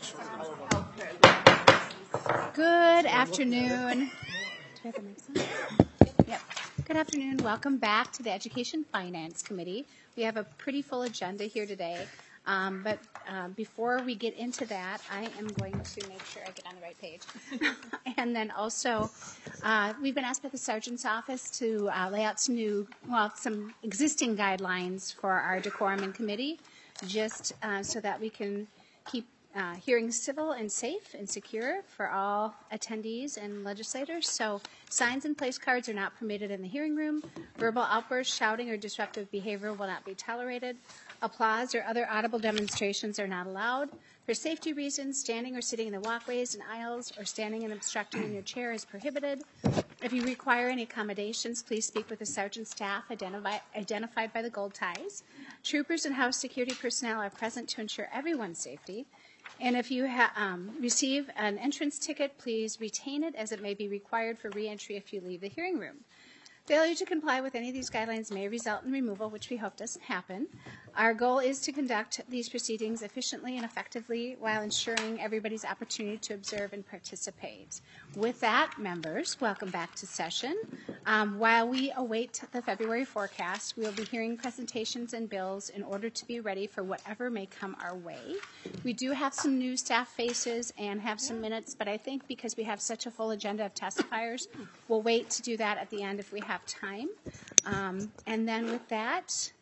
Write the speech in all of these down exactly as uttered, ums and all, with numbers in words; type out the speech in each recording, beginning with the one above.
Good afternoon. Do we have the next one? Yep. Good afternoon. Welcome back to the Education Finance Committee. We have a pretty full agenda here today. Um, but uh, before we get into that, I am going to make sure I get on the right page. And then also, uh, we've been asked by the Sergeant's Office to uh, lay out some new, well, some existing guidelines for our decorum and committee, just uh, so that we can keep uh, hearings civil and safe and secure for all attendees and legislators. So signs and place cards are not permitted in the hearing room. Verbal outbursts, shouting, or disruptive behavior will not be tolerated. Applause or other audible demonstrations are not allowed. For safety reasons, standing or sitting in the walkways and aisles or standing and obstructing in your chair is prohibited. If you require any accommodations, please speak with the sergeant staff identify, identified by the gold ties. Troopers and house security personnel are present to ensure everyone's safety. And if you ha- um, receive an entrance ticket, please retain it, as it may be required for reentry if you leave the hearing room. Failure to comply with any of these guidelines may result in removal, which we hope doesn't happen. Our goal is to conduct these proceedings efficiently and effectively while ensuring everybody's opportunity to observe and participate. With that, members, welcome back to session. Um, while we await the February forecast, we will be hearing presentations and bills in order to be ready for whatever may come our way. We do have some new staff faces and have some minutes, but I think because we have such a full agenda of testifiers, we'll wait to do that at the end if we have time. Um, and then with that,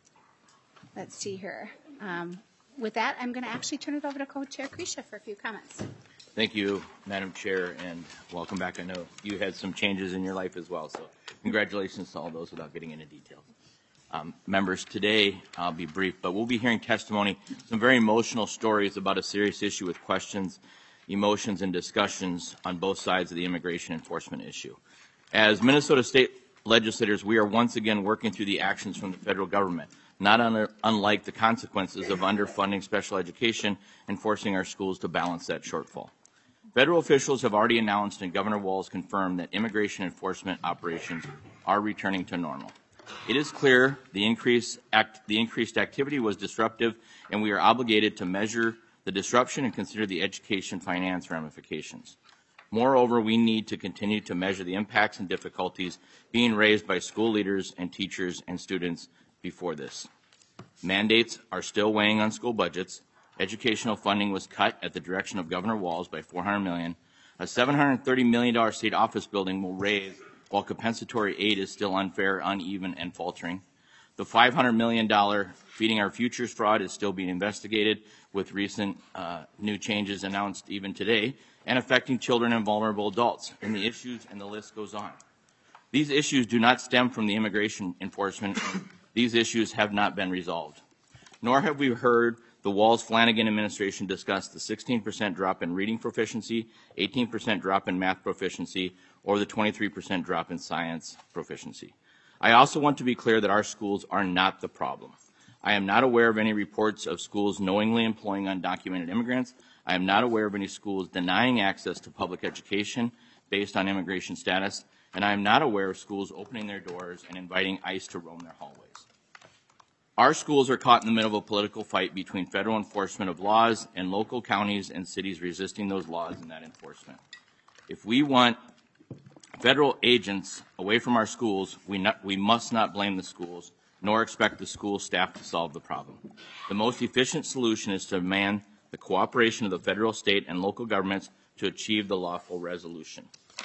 let's see here. Um, with that, I'm going to actually turn it over to Co-Chair Krisha for a few comments. Thank you, Madam Chair, and welcome back. I know you had some changes in your life as well, so congratulations to all those without getting into details. Um, members, today I'll be brief, but we'll be hearing testimony, some very emotional stories about a serious issue with questions, emotions, and discussions on both sides of the immigration enforcement issue. As Minnesota State legislators, we are once again working through the actions from the federal government, not un- unlike the consequences of underfunding special education and forcing our schools to balance that shortfall. Federal officials have already announced and Governor Walz confirmed that immigration enforcement operations are returning to normal. It is clear the, increase act, the increased activity was disruptive, and we are obligated to measure the disruption and consider the education finance ramifications. Moreover, we need to continue to measure the impacts and difficulties being raised by school leaders and teachers and students before this. Mandates are still weighing on school budgets. Educational funding was cut at the direction of Governor Walz by four hundred million dollars. A seven hundred thirty million dollars state office building will raise while compensatory aid is still unfair, uneven, and faltering. The five hundred million dollars Feeding Our Futures fraud is still being investigated, with recent uh, new changes announced even today, and affecting children and vulnerable adults. And the issues and the list goes on. These issues do not stem from the immigration enforcement. These issues have not been resolved. Nor have we heard the Walz-Flanagan administration discuss the sixteen percent drop in reading proficiency, eighteen percent drop in math proficiency, or the twenty-three percent drop in science proficiency. I also want to be clear that our schools are not the problem. I am not aware of any reports of schools knowingly employing undocumented immigrants. I am not aware of any schools denying access to public education based on immigration status, and I am not aware of schools opening their doors and inviting ICE to roam their hallways. Our schools are caught in the middle of a political fight between federal enforcement of laws and local counties and cities resisting those laws and that enforcement. If we want federal agents away from our schools, we, not, we must not blame the schools, nor expect the school staff to solve the problem. The most efficient solution is to demand the cooperation of the federal, state, and local governments to achieve the lawful resolution.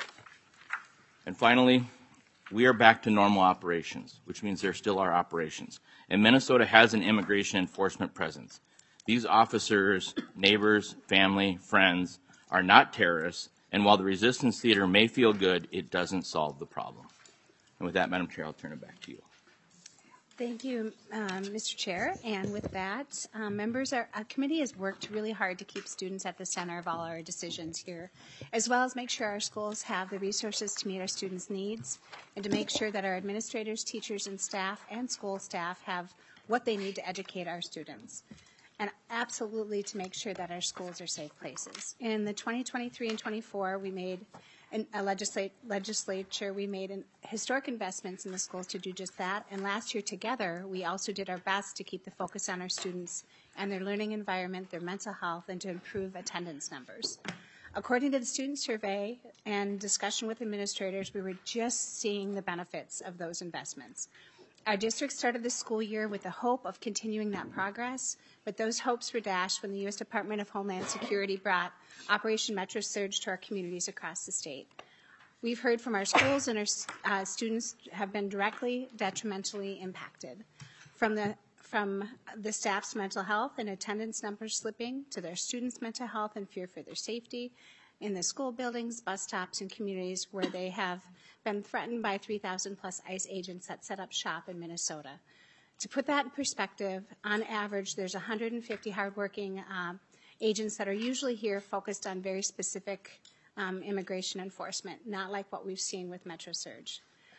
And finally, we are back to normal operations, which means there still are operations. And Minnesota has an immigration enforcement presence. These officers, neighbors, family, friends are not terrorists, and while the resistance theater may feel good, it doesn't solve the problem. And with that, Madam Chair, I'll turn it back to you. Thank you, um, Mister Chair. And with that, um, members, our, our committee has worked really hard to keep students at the center of all our decisions here, as well as make sure our schools have the resources to meet our students' needs, and to make sure that our administrators, teachers, and staff and school staff have what they need to educate our students, and absolutely to make sure that our schools are safe places. In the twenty twenty-three and twenty-four, we made an, a legislate, legislature, we made an historic investments in the schools to do just that. And last year together, we also did our best to keep the focus on our students and their learning environment, their mental health, and to improve attendance numbers. According to the student survey and discussion with administrators, we were just seeing the benefits of those investments. Our district started the school year with the hope of continuing that progress, but those hopes were dashed when the U S Department of Homeland Security brought Operation Metro Surge to our communities across the state. We've heard from our schools, and our uh, students have been directly detrimentally impacted. From the from the staff's mental health and attendance numbers slipping to their students' mental health and fear for their safety in the school buildings, bus stops, and communities where they have been threatened by three thousand plus ICE agents that set up shop in Minnesota. To put that in perspective, on average, there's one hundred fifty hardworking um, agents that are usually here focused on very specific um, immigration enforcement, not like what we've seen with Metro Surge.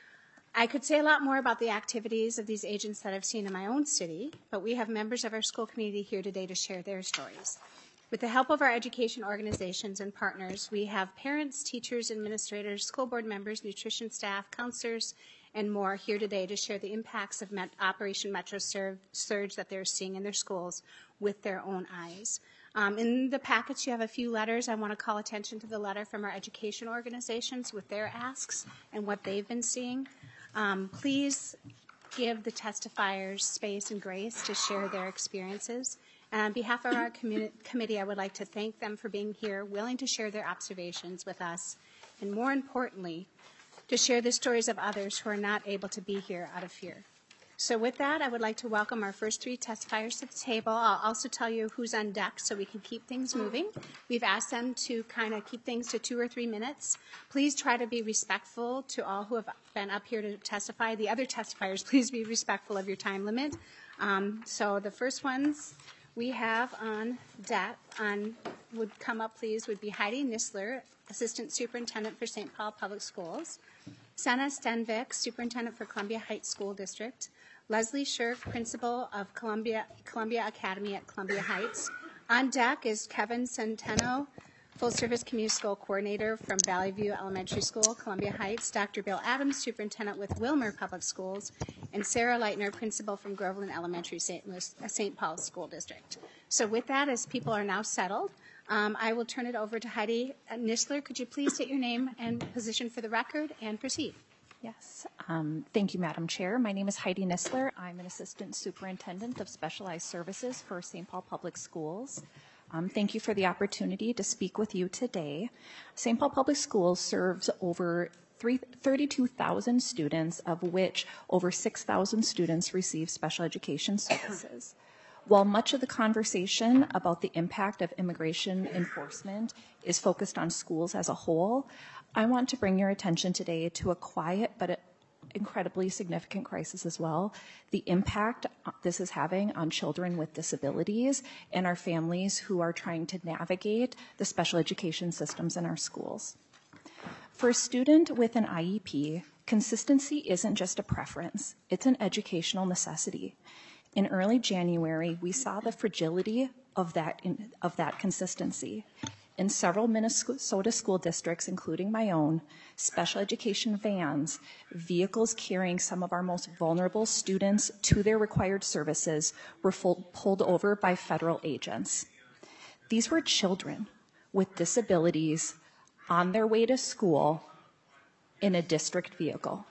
I could say a lot more about the activities of these agents that I've seen in my own city, but we have members of our school community here today to share their stories. With the help of our education organizations and partners, we have parents, teachers, administrators, school board members, nutrition staff, counselors, and more here today to share the impacts of Met- Operation Metro Surge that they're seeing in their schools with their own eyes. Um, in the packets, you have a few letters. I want to call attention to the letter from our education organizations with their asks and what they've been seeing. Um, please give the testifiers space and grace to share their experiences. And on behalf of our commu- committee, I would like to thank them for being here, willing to share their observations with us, and more importantly, to share the stories of others who are not able to be here out of fear. So with that, I would like to welcome our first three testifiers to the table. I'll also tell you who's on deck so we can keep things moving. We've asked them to kind of keep things to two or three minutes. Please try to be respectful to all who have been up here to testify. The other testifiers, please be respectful of your time limit. Um, so the first ones we have on deck on would come up, please, would be Heidi Nisler, Assistant Superintendent for Saint Paul Public Schools. Senna Stenvik, Superintendent for Columbia Heights School District. Leslie Shirk, Principal of Columbia, Columbia Academy at Columbia Heights. On deck is Kevin Centeno, Full Service Community School Coordinator from Valley View Elementary School, Columbia Heights. Doctor Bill Adams, Superintendent with Wilmer Public Schools. And Sarah Leitner, Principal from Groveland Elementary, Saint Louis, uh, Saint Paul School District. So with that, as people are now settled, um, I will turn it over to Heidi Nisler. Could you please state your name and position for the record and proceed? Yes, um, thank you, Madam Chair. My name is Heidi Nisler. I'm an Assistant Superintendent of Specialized Services for Saint Paul Public Schools. Um, thank you for the opportunity to speak with you today. Saint Paul Public Schools serves over thirty-two thousand students, of which over six thousand students receive special education services. While much of the conversation about the impact of immigration enforcement is focused on schools as a whole, I want to bring your attention today to a quiet but incredibly significant crisis as well, the impact this is having on children with disabilities and our families who are trying to navigate the special education systems in our schools. For a student with an I E P, consistency isn't just a preference, it's an educational necessity. In early January, we saw the fragility of that, in, of that consistency. In several Minnesota school districts, including my own, special education vans, vehicles carrying some of our most vulnerable students to their required services, were full, pulled over by federal agents. These were children with disabilities on their way to school in a district vehicle.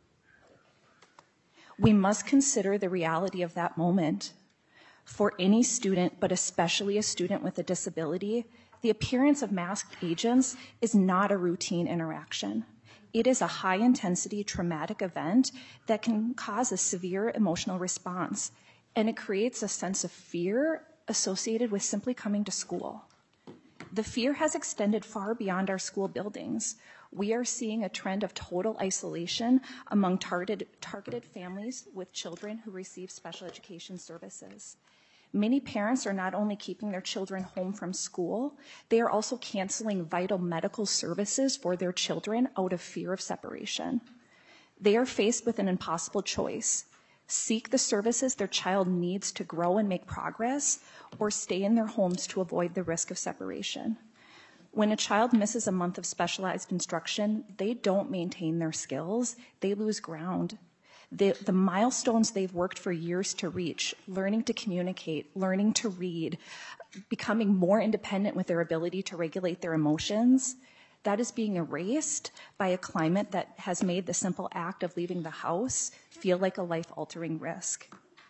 We must consider the reality of that moment. For any student, but especially a student with a disability, the appearance of masked agents is not a routine interaction. It is a high-intensity traumatic event that can cause a severe emotional response, and it creates a sense of fear associated with simply coming to school. The fear has extended far beyond our school buildings. We are seeing a trend of total isolation among targeted, targeted families with children who receive special education services. Many parents are not only keeping their children home from school, they are also canceling vital medical services for their children out of fear of separation. They are faced with an impossible choice: seek the services their child needs to grow and make progress, or stay in their homes to avoid the risk of separation. When a child misses a month of specialized instruction, they don't maintain their skills, they lose ground. The, the milestones they've worked for years to reach, learning to communicate, learning to read, becoming more independent with their ability to regulate their emotions, that is being erased by a climate that has made the simple act of leaving the house feel like a life-altering risk.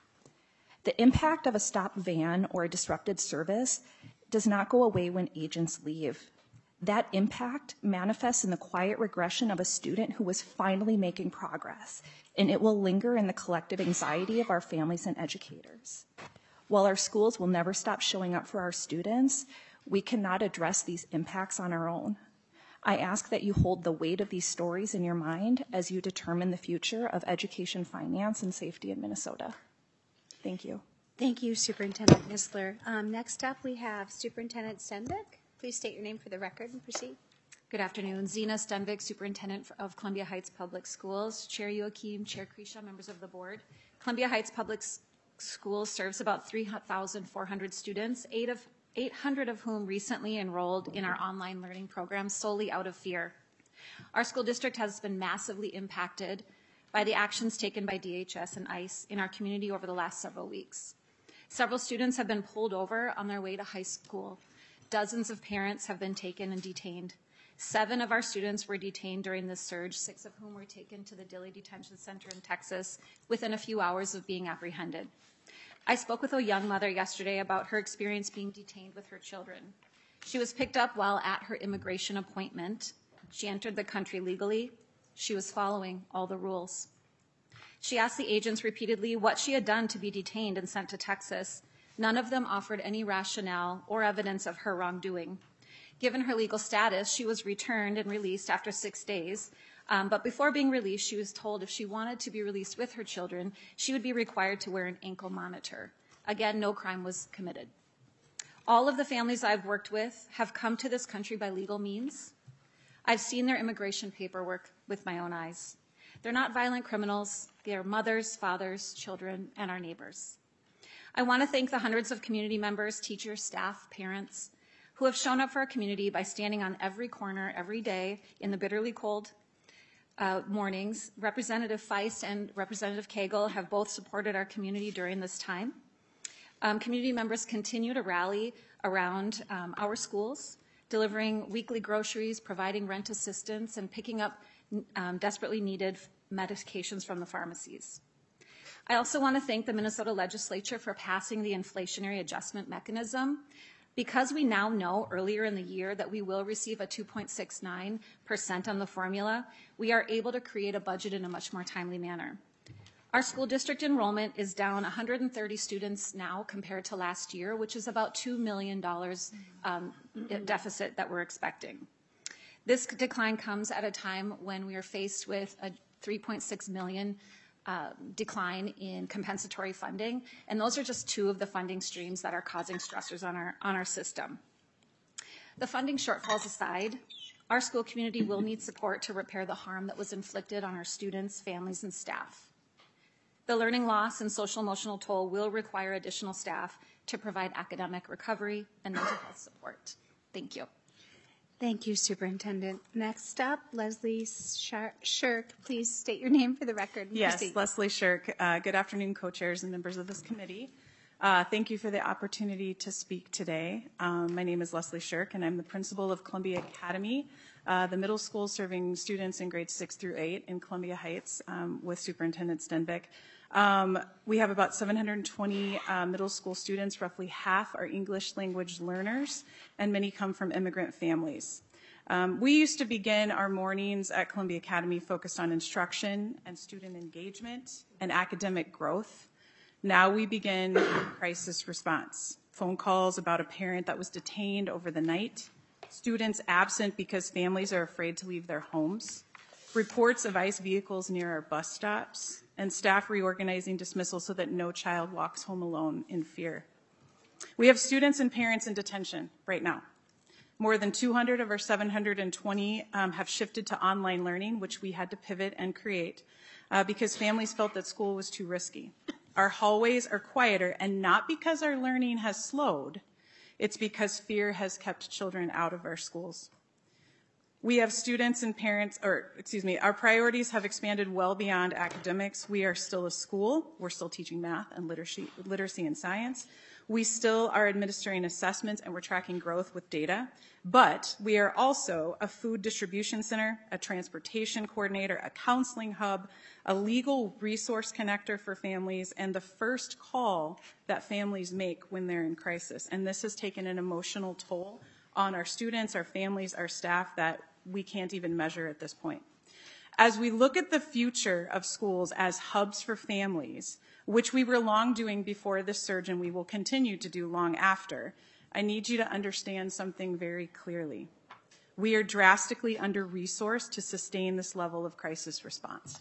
The impact of a stopped van or a disrupted service does not go away when agents leave. That impact manifests in the quiet regression of a student who was finally making progress, and it will linger in the collective anxiety of our families and educators. While our schools will never stop showing up for our students, we cannot address these impacts on our own. I ask that you hold the weight of these stories in your mind as you determine the future of education, finance, and safety in Minnesota. Thank you. Thank you, Superintendent Nisler. Um, next up, we have Superintendent Stenvick. Please state your name for the record and proceed. Good afternoon. Zena Stenvick, Superintendent of Columbia Heights Public Schools. Chair Joachim, Chair Krisha, members of the board. Columbia Heights Public Schools serves about three thousand four hundred students, eight of, eight hundred of whom recently enrolled in our online learning program solely out of fear. Our school district has been massively impacted by the actions taken by D H S and ICE in our community over the last several weeks. Several students have been pulled over on their way to high school. Dozens of parents have been taken and detained. Seven of our students were detained during this surge, six of whom were taken to the Dilley Detention Center in Texas within a few hours of being apprehended. I spoke with a young mother yesterday about her experience being detained with her children. She was picked up while at her immigration appointment. She entered the country legally. She was following all the rules. She asked the agents repeatedly what she had done to be detained and sent to Texas. None of them offered any rationale or evidence of her wrongdoing. Given her legal status, she was returned and released after six days. Um, but before being released, she was told if she wanted to be released with her children, she would be required to wear an ankle monitor. Again, no crime was committed. All of the families I've worked with have come to this country by legal means. I've seen their immigration paperwork with my own eyes. They're not violent criminals. They are mothers, fathers, children, and our neighbors. I want to thank the hundreds of community members, teachers, staff, parents, who have shown up for our community by standing on every corner every day in the bitterly cold uh, mornings. Representative Feist and Representative Cagle have both supported our community during this time. Um, community members continue to rally around um, our schools, delivering weekly groceries, providing rent assistance, and picking up um, desperately needed medications from the pharmacies. I also want to thank the Minnesota legislature for passing the inflationary adjustment mechanism. Because we now know earlier in the year that we will receive a two point six nine percent on the formula, we are able to create a budget in a much more timely manner. Our school district enrollment is down one hundred thirty students now compared to last year, which is about two million dollars um, deficit that we're expecting. This decline comes at a time when we are faced with a three point six million dollars Uh, decline in compensatory funding, and those are just two of the funding streams that are causing stressors on our on our system. The funding shortfalls aside, our school community will need support to repair the harm that was inflicted on our students, families, and staff. The learning loss and social emotional toll will require additional staff to provide academic recovery and mental health support. Thank you. Thank you, Superintendent. Next up, Leslie Shirk. Please state your name for the record. And yes, proceed. Leslie Shirk. Uh, good afternoon, co-chairs and members of this committee. Uh, thank you for the opportunity to speak today. Um, my name is Leslie Shirk, and I'm the principal of Columbia Academy, uh, the middle school serving students in grades six through eight in Columbia Heights um, with Superintendent Stenvick. Um, we have about seven hundred twenty uh, middle school students. Roughly half are English language learners, and many come from immigrant families. Um, we used to begin our mornings at Columbia Academy focused on instruction and student engagement and academic growth. Now we begin crisis response. Phone calls about a parent that was detained over the night, students absent because families are afraid to leave their homes, reports of ICE vehicles near our bus stops, and staff reorganizing dismissal so that no child walks home alone in fear. We have students and parents in detention right now. More than two hundred of our seven hundred twenty um, have shifted to online learning, which we had to pivot and create uh, because families felt that school was too risky. Our hallways are quieter, and not because our learning has slowed. It's because fear has kept children out of our schools. We have students and parents, or excuse me, our priorities have expanded well beyond academics. We are still a school. We're still teaching math and literacy, literacy and science. We still are administering assessments and we're tracking growth with data. But we are also a food distribution center, a transportation coordinator, a counseling hub, a legal resource connector for families, and the first call that families make when they're in crisis. And this has taken an emotional toll on our students, our families, our staff that we can't even measure at this point. As we look at the future of schools as hubs for families, which we were long doing before this surge and we will continue to do long after, I need you to understand something very clearly. We are drastically under-resourced to sustain this level of crisis response.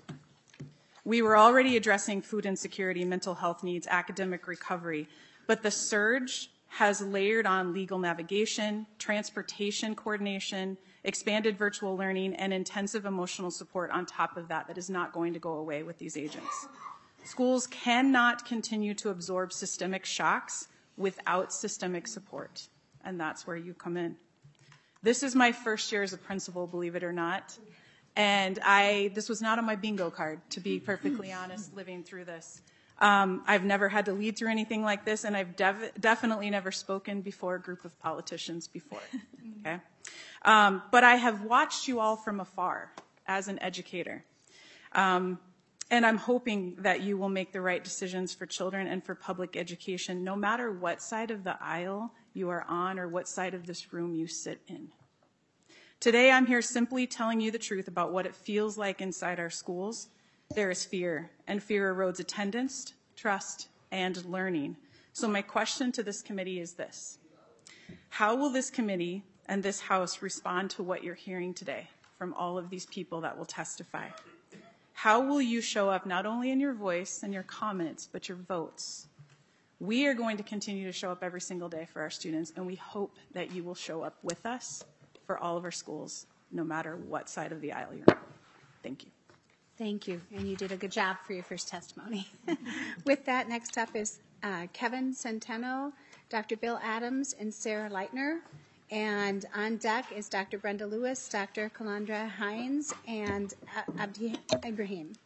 We were already addressing food insecurity, mental health needs, academic recovery, but the surge has layered on legal navigation, transportation coordination, expanded virtual learning, and intensive emotional support on top of that that is not going to go away with these agents. Schools cannot continue to absorb systemic shocks without systemic support, and that's where you come in. This is my first year as a principal, believe it or not, and I this was not on my bingo card, to be perfectly honest, living through this. Um, I've never had to lead through anything like this, and I've dev- definitely never spoken before a group of politicians before, okay? Um, but I have watched you all from afar as an educator. Um, and I'm hoping that you will make the right decisions for children and for public education, no matter what side of the aisle you are on or what side of this room you sit in. Today, I'm here simply telling you the truth about what it feels like inside our schools. There is fear, and fear erodes attendance, trust, and learning. So my question to this committee is this: how will this committee and this House respond to what you're hearing today from all of these people that will testify? How will you show up not only in your voice and your comments, but your votes? We are going to continue to show up every single day for our students, and we hope that you will show up with us for all of our schools, no matter what side of the aisle you're on. Thank you. Thank you, and you did a good job for your first testimony. With that, next up is uh, Kevin Centeno, Doctor Bill Adams, and Sarah Leitner. And on deck is Doctor Brenda Lewis, Doctor Kalandra Hines, and Abdi Ibrahim.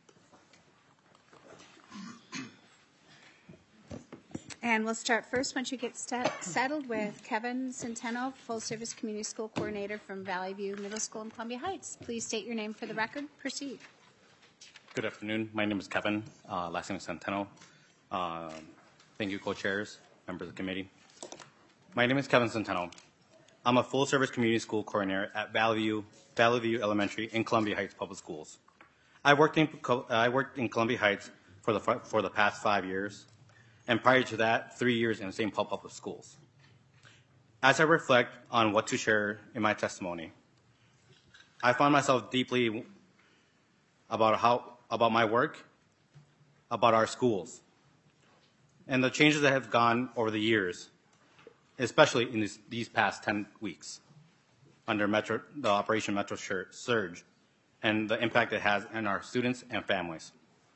And we'll start first once you get st- settled with Kevin Centeno, Full Service Community School Coordinator from Valley View Middle School in Columbia Heights. Please state your name for the record. Proceed. Good afternoon. My name is Kevin, uh, last name is Centeno. Uh, thank you, co-chairs, members of the committee. My name is Kevin Centeno. I'm a full-service community school coordinator at Valley View, Valley View Elementary in Columbia Heights Public Schools. I worked in I worked in Columbia Heights for the for the past five years, and prior to that, three years in Saint Paul Public Schools. As I reflect on what to share in my testimony, I find myself deeply about how about my work, about our schools, and the changes that have gone over the years, especially in this, these past ten weeks under Metro, the Operation Metro Surge, and the impact it has on our students and families.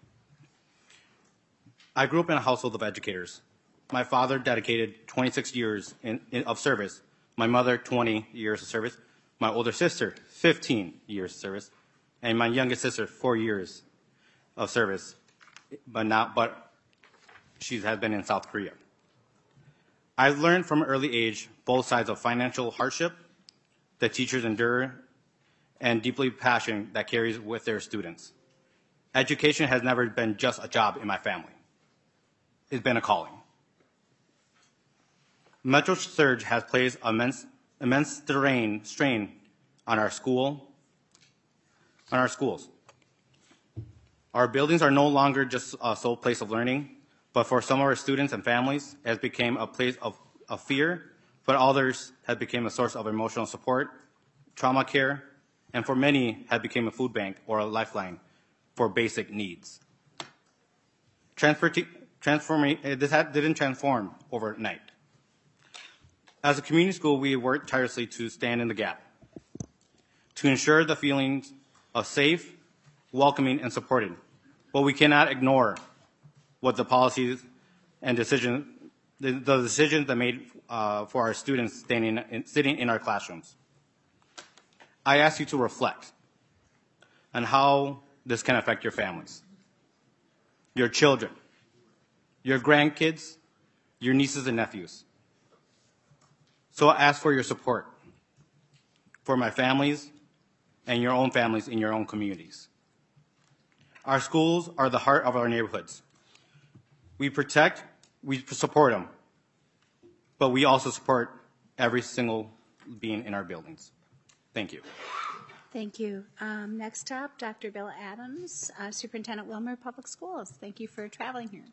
I grew up in a household of educators. My father dedicated twenty-six years in, in, of service, my mother twenty years of service, my older sister fifteen years of service, and my youngest sister four years of service, but now, but she has been in South Korea. I've learned from an early age both sides of financial hardship that teachers endure and deeply passion that carries with their students. Education has never been just a job in my family. It's been a calling. Metro Surge has placed immense, immense strain, strain on our school, on our schools. Our buildings are no longer just a sole place of learning, but for some of our students and families, it has become a place of, of fear, but others have become a source of emotional support, trauma care, and for many have become a food bank or a lifeline for basic needs. Transporti- transforming, this had, didn't transform overnight. As a community school, we worked tirelessly to stand in the gap, to ensure the feelings of safe, welcoming, and supported. But we cannot ignore what the policies and decisions, the, the decisions that made uh, for our students standing in, sitting in our classrooms. I ask you to reflect on how this can affect your families, your children, your grandkids, your nieces and nephews. So I ask for your support for my families and your own families in your own communities. Our schools are the heart of our neighborhoods. We protect, we support them, but we also support every single being in our buildings. Thank you. Thank you. Um, next up, Doctor Bill Adams, uh, Superintendent, Wilmer Public Schools. Thank you for traveling here.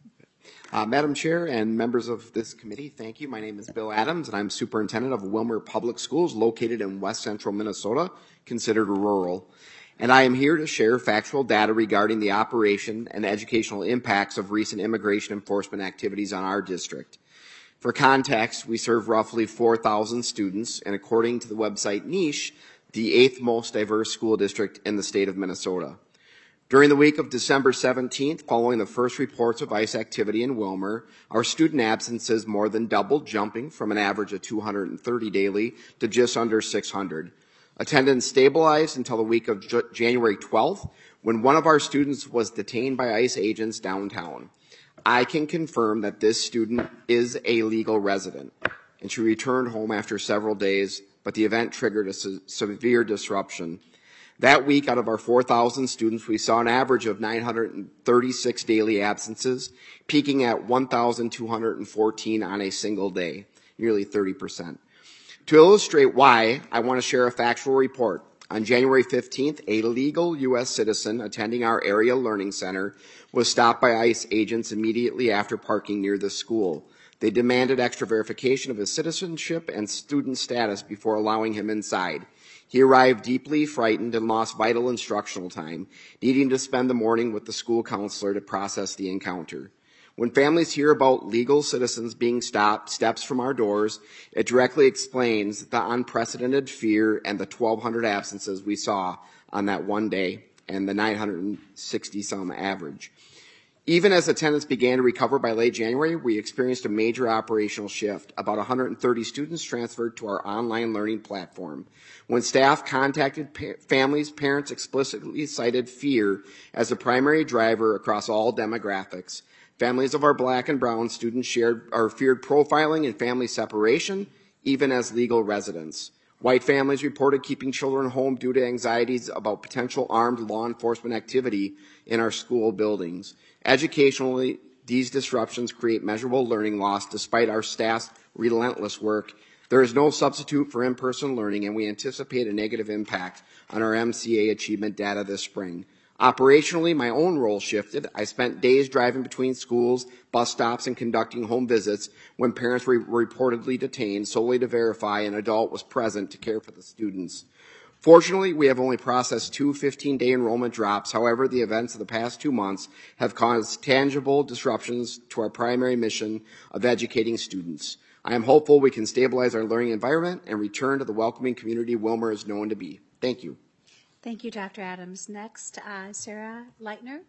Uh, Madam Chair and members of this committee, thank you. My name is Bill Adams, and I'm Superintendent of Wilmer Public Schools, located in west central Minnesota, considered rural. And I am here to share factual data regarding the operation and educational impacts of recent immigration enforcement activities on our district. For context, we serve roughly four thousand students, and according to the website Niche, the eighth most diverse school district in the state of Minnesota. During the week of December seventeenth, following the first reports of ICE activity in Wilmer, our student absences more than doubled, jumping from an average of two hundred thirty daily to just under six hundred. Attendance stabilized until the week of J- January twelfth, when one of our students was detained by ICE agents downtown. I can confirm that this student is a legal resident, and she returned home after several days, but the event triggered a se- severe disruption. That week, out of our four thousand students, we saw an average of nine hundred thirty-six daily absences, peaking at one thousand two hundred fourteen on a single day, nearly thirty percent. To illustrate why, I want to share a factual report. On January fifteenth, a legal U S citizen attending our area learning center was stopped by ICE agents immediately after parking near the school. They demanded extra verification of his citizenship and student status before allowing him inside. He arrived deeply frightened and lost vital instructional time, needing to spend the morning with the school counselor to process the encounter. When families hear about legal citizens being stopped steps from our doors, it directly explains the unprecedented fear and the twelve hundred absences we saw on that one day and the nine hundred sixty some average. Even as attendance began to recover by late January, we experienced a major operational shift. About one hundred thirty students transferred to our online learning platform. When staff contacted pa- families, parents explicitly cited fear as the primary driver across all demographics. Families of our black and brown students shared or feared profiling and family separation, even as legal residents. White families reported keeping children home due to anxieties about potential armed law enforcement activity in our school buildings. Educationally, these disruptions create measurable learning loss despite our staff's relentless work. There is no substitute for in-person learning, and we anticipate a negative impact on our M C A achievement data this spring. Operationally, my own role shifted. I spent days driving between schools, bus stops, and conducting home visits when parents were reportedly detained solely to verify an adult was present to care for the students. Fortunately, we have only processed two fifteen-day enrollment drops. However, the events of the past two months have caused tangible disruptions to our primary mission of educating students. I am hopeful we can stabilize our learning environment and return to the welcoming community Wilmer is known to be. Thank you. Thank you, Doctor Adams. Next, uh, Sarah Leitner.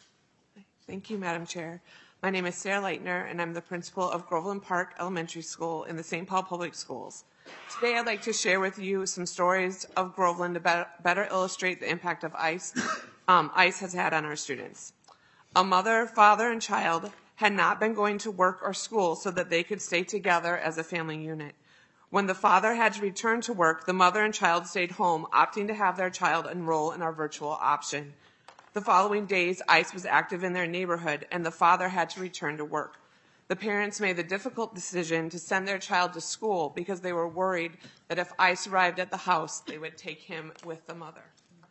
Thank you, Madam Chair. My name is Sarah Leitner, and I'm the principal of Groveland Park Elementary School in the Saint Paul Public Schools. Today, I'd like to share with you some stories of Groveland to better, better illustrate the impact of ICE, um, ICE has had on our students. A mother, father, and child had not been going to work or school so that they could stay together as a family unit. When the father had to return to work, the mother and child stayed home, opting to have their child enroll in our virtual option. The following days, ICE was active in their neighborhood, and the father had to return to work. The parents made the difficult decision to send their child to school because they were worried that if ICE arrived at the house, they would take him with the mother.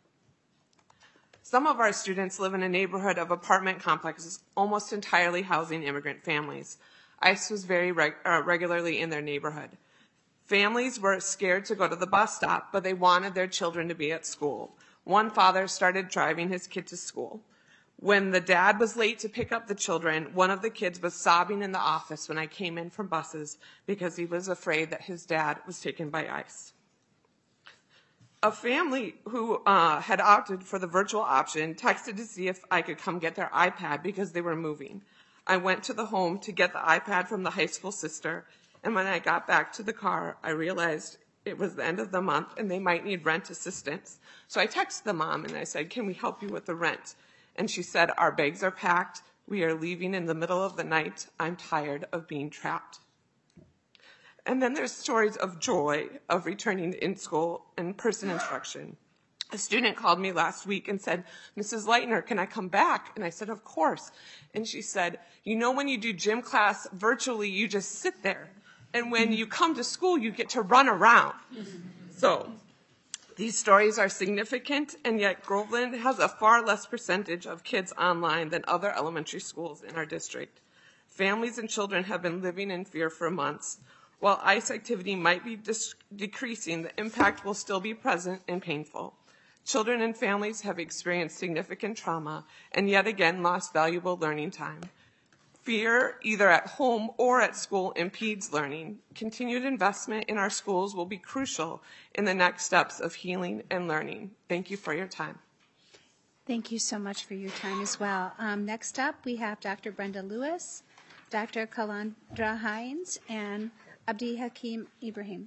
Some of our students live in a neighborhood of apartment complexes almost entirely housing immigrant families. ICE was very reg- uh, regularly in their neighborhood. Families were scared to go to the bus stop, but they wanted their children to be at school. One father started driving his kid to school. When the dad was late to pick up the children, one of the kids was sobbing in the office when I came in from buses because he was afraid that his dad was taken by ICE. A family who uh, had opted for the virtual option texted to see if I could come get their iPad because they were moving. I went to the home to get the iPad from the high school sister, And when I got back to the car, I realized it was the end of the month and they might need rent assistance. So I texted the mom and I said, can we help you with the rent? And she said, our bags are packed. We are leaving in the middle of the night. I'm tired of being trapped. And then there's stories of joy of returning to in-school in-person instruction. A student called me last week and said, Missus Leitner, can I come back? And I said, of course. And she said, you know, when you do gym class virtually, you just sit there. And when you come to school, you get to run around. So these stories are significant, and yet Groveland has a far less percentage of kids online than other elementary schools in our district. Families and children have been living in fear for months. While ICE activity might be dis- decreasing, the impact will still be present and painful. Children and families have experienced significant trauma and yet again lost valuable learning time. Fear, either at home or at school, impedes learning. Continued investment in our schools will be crucial in the next steps of healing and learning. Thank you for your time. Thank you so much for your time as well. Um, next up, we have Doctor Brenda Lewis, Doctor Kalandra Hines, and Abdi Hakim Ibrahim.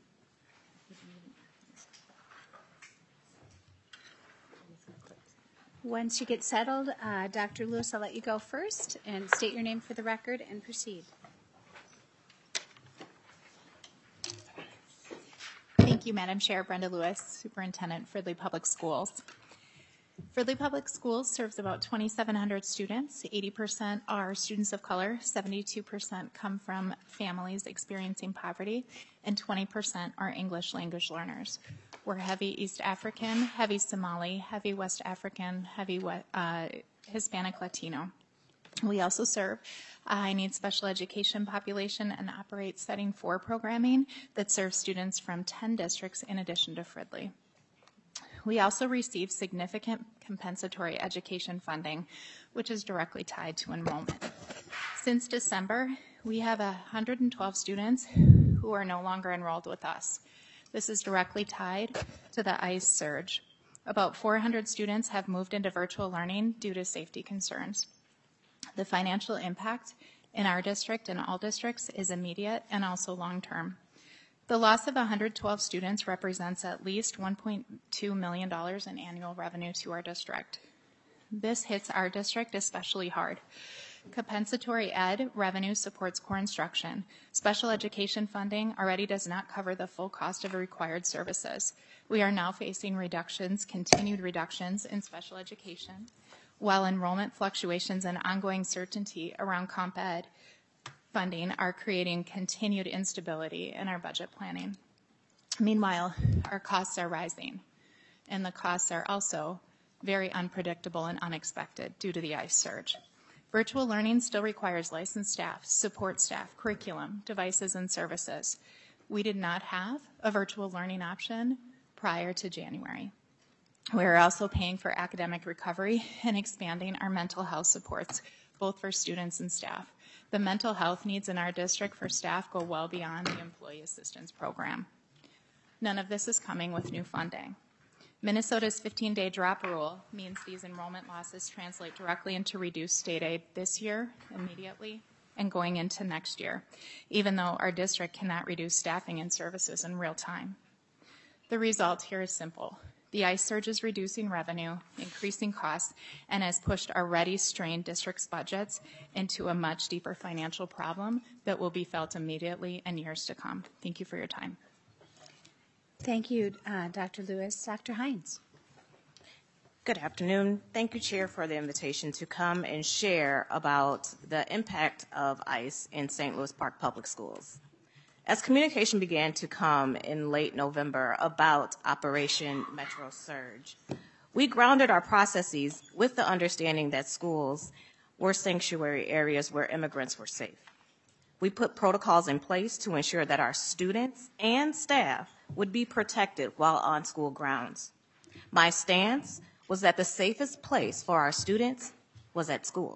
Once you get settled, uh, Doctor Lewis, I'll let you go first and state your name for the record and proceed. Thank you, Madam Chair. Brenda Lewis, Superintendent, Fridley Public Schools. Fridley Public Schools serves about twenty-seven hundred students. eighty percent are students of color, seventy-two percent come from families experiencing poverty, and twenty percent are English language learners. We're heavy East African, heavy Somali, heavy West African, heavy uh, Hispanic Latino. We also serve a high-need special education population and operate Setting four programming that serves students from ten districts in addition to Fridley. We also receive significant compensatory education funding, which is directly tied to enrollment. Since December, we have one hundred twelve students who are no longer enrolled with us. This is directly tied to the ICE surge. About four hundred students have moved into virtual learning due to safety concerns. The financial impact in our district and all districts is immediate and also long-term. The loss of one hundred twelve students represents at least one point two million dollars in annual revenue to our district. This hits our district especially hard. Compensatory ed revenue supports core instruction. Special education funding already does not cover the full cost of required services. We are now facing reductions, continued reductions in special education, while enrollment fluctuations and ongoing certainty around comp ed funding are creating continued instability in our budget planning. Meanwhile, our costs are rising, and the costs are also very unpredictable and unexpected due to the ICE surge. Virtual learning still requires licensed staff, support staff, curriculum, devices, and services. We did not have a virtual learning option prior to January. We are also paying for academic recovery and expanding our mental health supports, both for students and staff. The mental health needs in our district for staff go well beyond the employee assistance program. None of this is coming with new funding. Minnesota's fifteen-day drop rule means these enrollment losses translate directly into reduced state aid this year, immediately, and going into next year, even though our district cannot reduce staffing and services in real time. The result here is simple. The ICE surge is reducing revenue, increasing costs, and has pushed already strained districts' budgets into a much deeper financial problem that will be felt immediately and years to come. Thank you for your time. Thank you, uh, Doctor Lewis. Doctor Hines. Good afternoon. Thank you, Chair, for the invitation to come and share about the impact of ICE in Saint Louis Park Public Schools. As communication began to come in late November about Operation Metro Surge, we grounded our processes with the understanding that schools were sanctuary areas where immigrants were safe. We put protocols in place to ensure that our students and staff would be protected while on school grounds. My stance was that the safest place for our students was at school.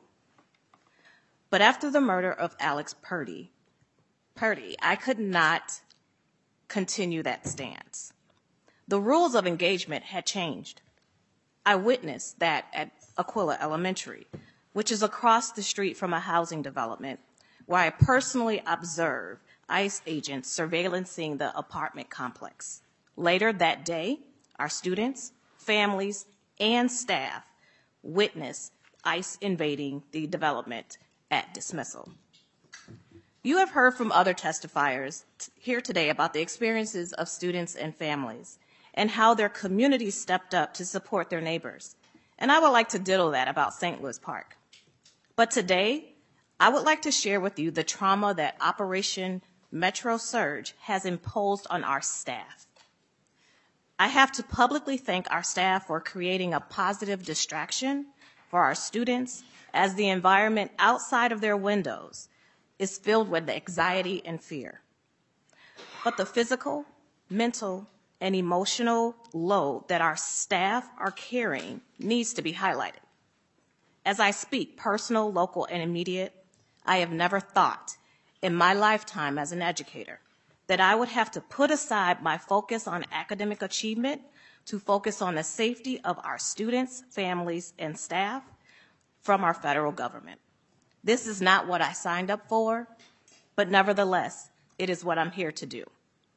But after the murder of Alex Purdy, Purdy, I could not continue that stance. The rules of engagement had changed. I witnessed that at Aquila Elementary, which is across the street from a housing development, where I personally observed ICE agents surveillancing the apartment complex. Later that day, our students, families, and staff witnessed ICE invading the development at dismissal. You have heard from other testifiers here today about the experiences of students and families and how their communities stepped up to support their neighbors. And I would like to ditto that about Saint Louis Park. But today, I would like to share with you the trauma that Operation Metro Surge has imposed on our staff. I have to publicly thank our staff for creating a positive distraction for our students as the environment outside of their windows is filled with anxiety and fear. But the physical, mental, and emotional load that our staff are carrying needs to be highlighted. As I speak personal, local, and immediate, I have never thought in my lifetime as an educator that I would have to put aside my focus on academic achievement to focus on the safety of our students, families, and staff from our federal government. This is not what I signed up for, but nevertheless, it is what I'm here to do.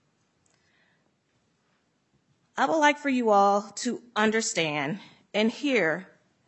I would like for you all to understand and hear,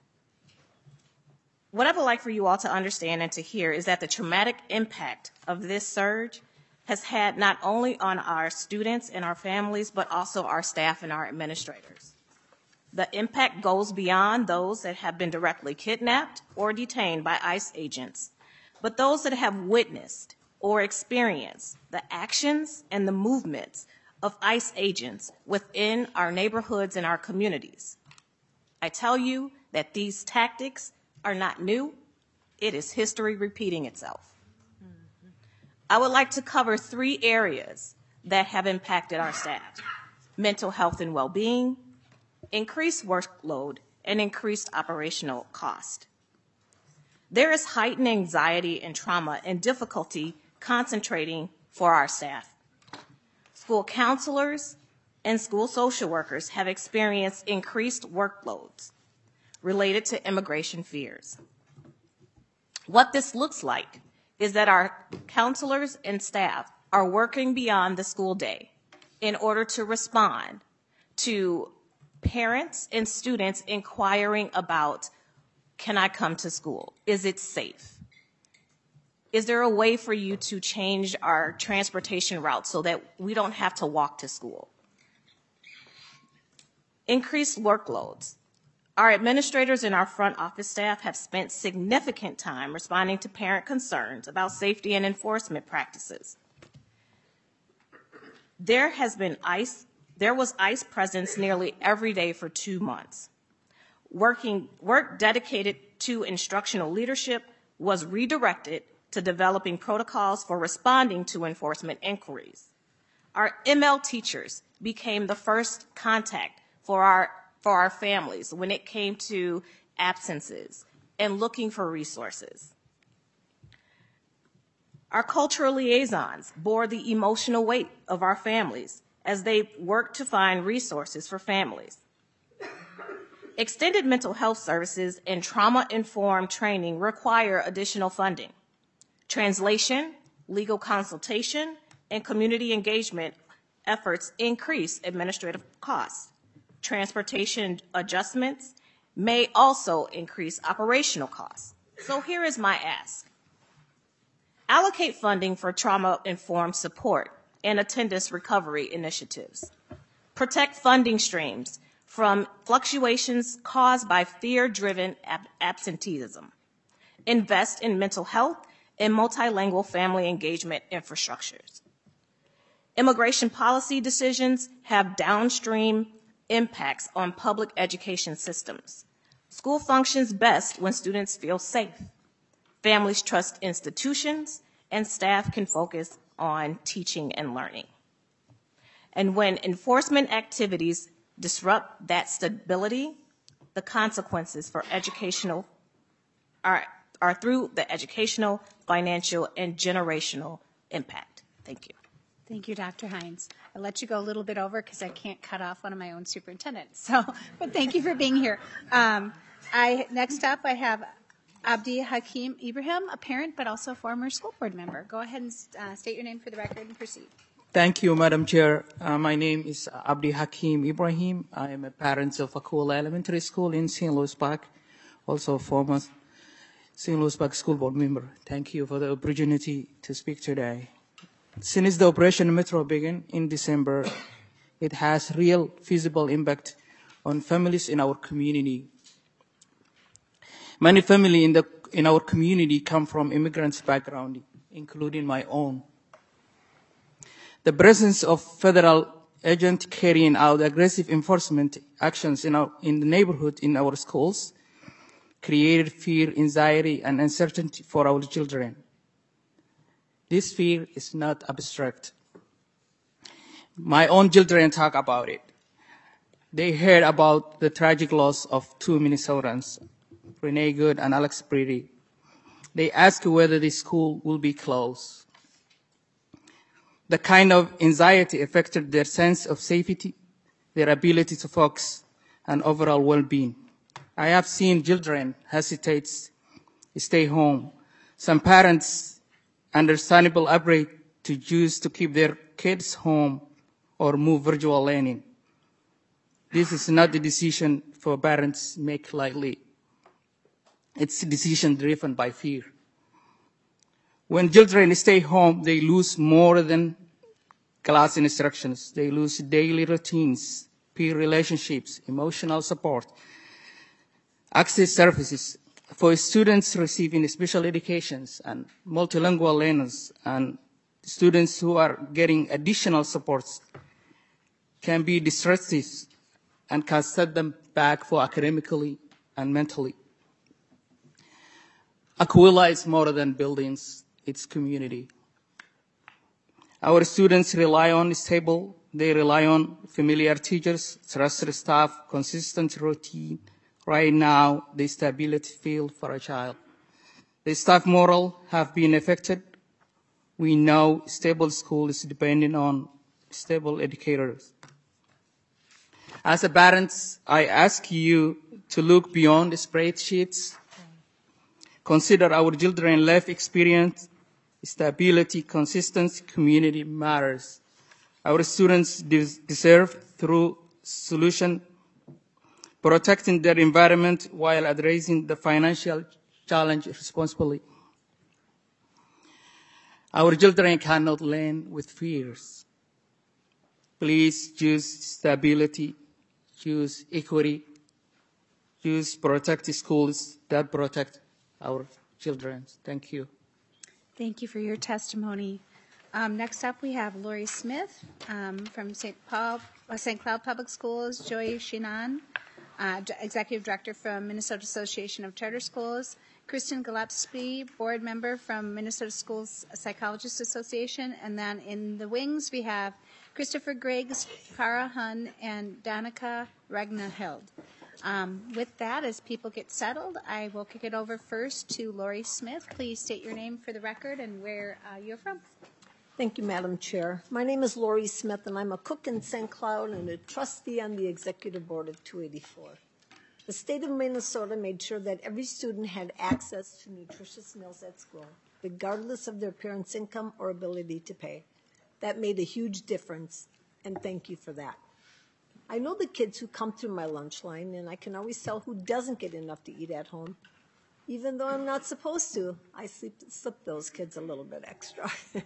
what I would like for you all to understand and to hear is that the traumatic impact of this surge has had not only on our students and our families, but also our staff and our administrators. The impact goes beyond those that have been directly kidnapped or detained by ICE agents, but those that have witnessed or experienced the actions and the movements of ICE agents within our neighborhoods and our communities. I tell you that these tactics are not new. It is history repeating itself. Mm-hmm. I would like to cover three areas that have impacted our staff: mental health and well-being, increased workload, and increased operational cost. There is heightened anxiety and trauma and difficulty concentrating for our staff. School counselors and school social workers have experienced increased workloads related to immigration fears. What this looks like is that our counselors and staff are working beyond the school day in order to respond to parents and students inquiring about, can I come to school? Is it safe? Is there a way for you to change our transportation route so that we don't have to walk to school? Increased workloads. Our administrators and our front office staff have spent significant time responding to parent concerns about safety and enforcement practices. There has been ICE, there was ICE presence nearly every day for two months. Working, work dedicated to instructional leadership was redirected to developing protocols for responding to enforcement inquiries. Our M L teachers became the first contact for our, for our families when it came to absences and looking for resources. Our cultural liaisons bore the emotional weight of our families as they worked to find resources for families. Extended mental health services and trauma-informed training require additional funding. Translation, legal consultation, and community engagement efforts increase administrative costs. Transportation adjustments may also increase operational costs. So here is my ask. Allocate funding for trauma-informed support and attendance recovery initiatives. Protect funding streams from fluctuations caused by fear-driven ab- absenteeism. Invest in mental health and multilingual family engagement infrastructures. Immigration policy decisions have downstream impacts on public education systems. School functions best when students feel safe. Families trust institutions, and staff can focus on teaching and learning. And when enforcement activities disrupt that stability, the consequences for educational are, are through the educational, financial, and generational impact. Thank you. Thank you, Doctor Hines. I let you go a little bit over because I can't cut off one of my own superintendents. So, but thank you for being here. Um, I next up I have Abdi Hakim Ibrahim, a parent but also former school board member. Go ahead and uh, state your name for the record and proceed. Thank you, Madam Chair. Uh, my name is Abdi Hakim Ibrahim. I am a parent of Akula Elementary School in Saint Louis Park, also a former Saint Louis Park School Board member. Thank you for the opportunity to speak today. Since the Operation Metro began in December, it has real feasible impact on families in our community. Many families in, the, in our community come from immigrants' background, including my own. The presence of federal agents carrying out aggressive enforcement actions in, our, in the neighborhood in our schools created fear, anxiety, and uncertainty for our children. This fear is not abstract. My own children talk about it. They heard about the tragic loss of two Minnesotans, Renee Good and Alex Brady. They ask whether the school will be closed. The kind of anxiety affected their sense of safety, their ability to focus, and overall well-being. I have seen children hesitate to stay home. Some parents, understandable, afraid to choose to keep their kids home or move virtual learning. This is not a decision for parents to make lightly. It's a decision driven by fear. When children stay home, they lose more than class instructions. They lose daily routines, peer relationships, emotional support, access services for students receiving special educations and multilingual learners and students who are getting additional supports can be distressing and can set them back for academically and mentally. Aquila is more than buildings, it's community. Our students rely on stable, they rely on familiar teachers, trusted staff, consistent routine. Right now, the stability field for a child. The staff morale have been affected. We know stable school is depending on stable educators. As a parent, I ask you to look beyond the spreadsheets. Consider our children's life experience. Stability, consistency, community matters. Our students deserve through solution, protecting their environment while addressing the financial challenge responsibly. Our children cannot learn with fears. Please choose stability, choose equity, choose protect schools that protect our children. Thank you. Thank you for your testimony. Um, next up, we have Lori Smith um, from Saint Paul, uh, Saint Cloud Public Schools, Joy Shinan, uh, Executive Director from Minnesota Association of Charter Schools, Kristen Gillespie, Board Member from Minnesota Schools Psychologists Association, and then in the wings we have Christopher Griggs, Cara Hun, and Danica Regnahild. Um, with that, as people get settled, I will kick it over first to Lori Smith. Please state your name for the record and where uh, you're from. Thank you, Madam Chair. My name is Lori Smith, and I'm a cook in Saint Cloud and a trustee on the executive board of two eighty-four. The state of Minnesota made sure that every student had access to nutritious meals at school, regardless of their parents' income or ability to pay. That made a huge difference, and thank you for that. I know the kids who come through my lunch line, and I can always tell who doesn't get enough to eat at home. Even though I'm not supposed to, I sleep, slip those kids a little bit extra.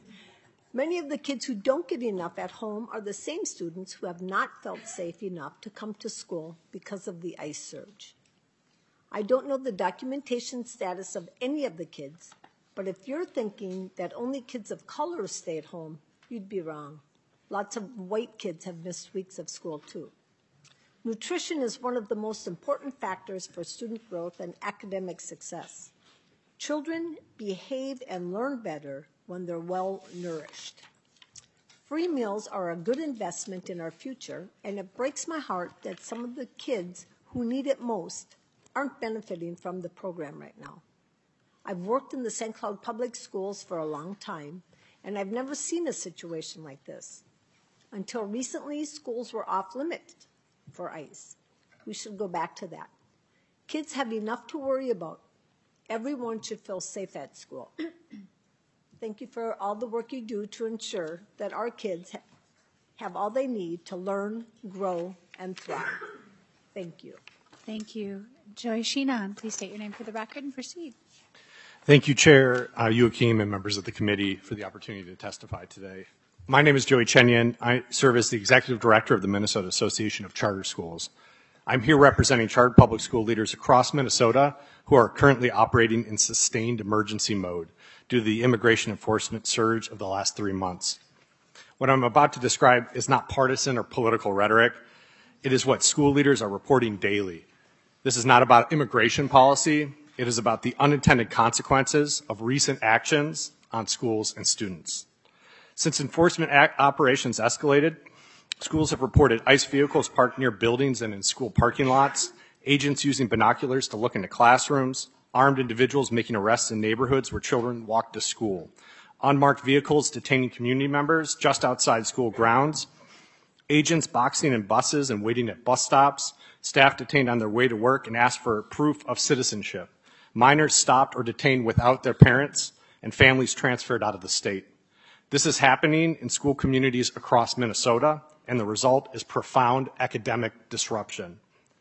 Many of the kids who don't get enough at home are the same students who have not felt safe enough to come to school because of the ICE surge. I don't know the documentation status of any of the kids, but if you're thinking that only kids of color stay at home, you'd be wrong. Lots of white kids have missed weeks of school too. Nutrition is one of the most important factors for student growth and academic success. Children behave and learn better when they're well nourished. Free meals are a good investment in our future, and it breaks my heart that some of the kids who need it most aren't benefiting from the program right now. I've worked in the Saint Cloud Public Schools for a long time, and I've never seen a situation like this. Until recently, schools were off limits for ICE. We should go back to that. Kids have enough to worry about. Everyone should feel safe at school. Thank you for all the work you do to ensure that our kids ha- have all they need to learn, grow, and thrive. Thank you. Thank you. Joy Sheenan, please state your name for the record and proceed. Thank you, Chair uh, Joachim and members of the committee for the opportunity to testify today. My name is Joey Chenyan. I serve as the Executive Director of the Minnesota Association of Charter Schools. I'm here representing charter public school leaders across Minnesota who are currently operating in sustained emergency mode due to the immigration enforcement surge of the last three months. What I'm about to describe is not partisan or political rhetoric. It is what school leaders are reporting daily. This is not about immigration policy. It is about the unintended consequences of recent actions on schools and students. Since enforcement act operations escalated, schools have reported ICE vehicles parked near buildings and in school parking lots, agents using binoculars to look into classrooms, armed individuals making arrests in neighborhoods where children walk to school, unmarked vehicles detaining community members just outside school grounds, agents boxing in buses and waiting at bus stops, staff detained on their way to work and asked for proof of citizenship, minors stopped or detained without their parents, and families transferred out of the state. This is happening in school communities across Minnesota, and the result is profound academic disruption.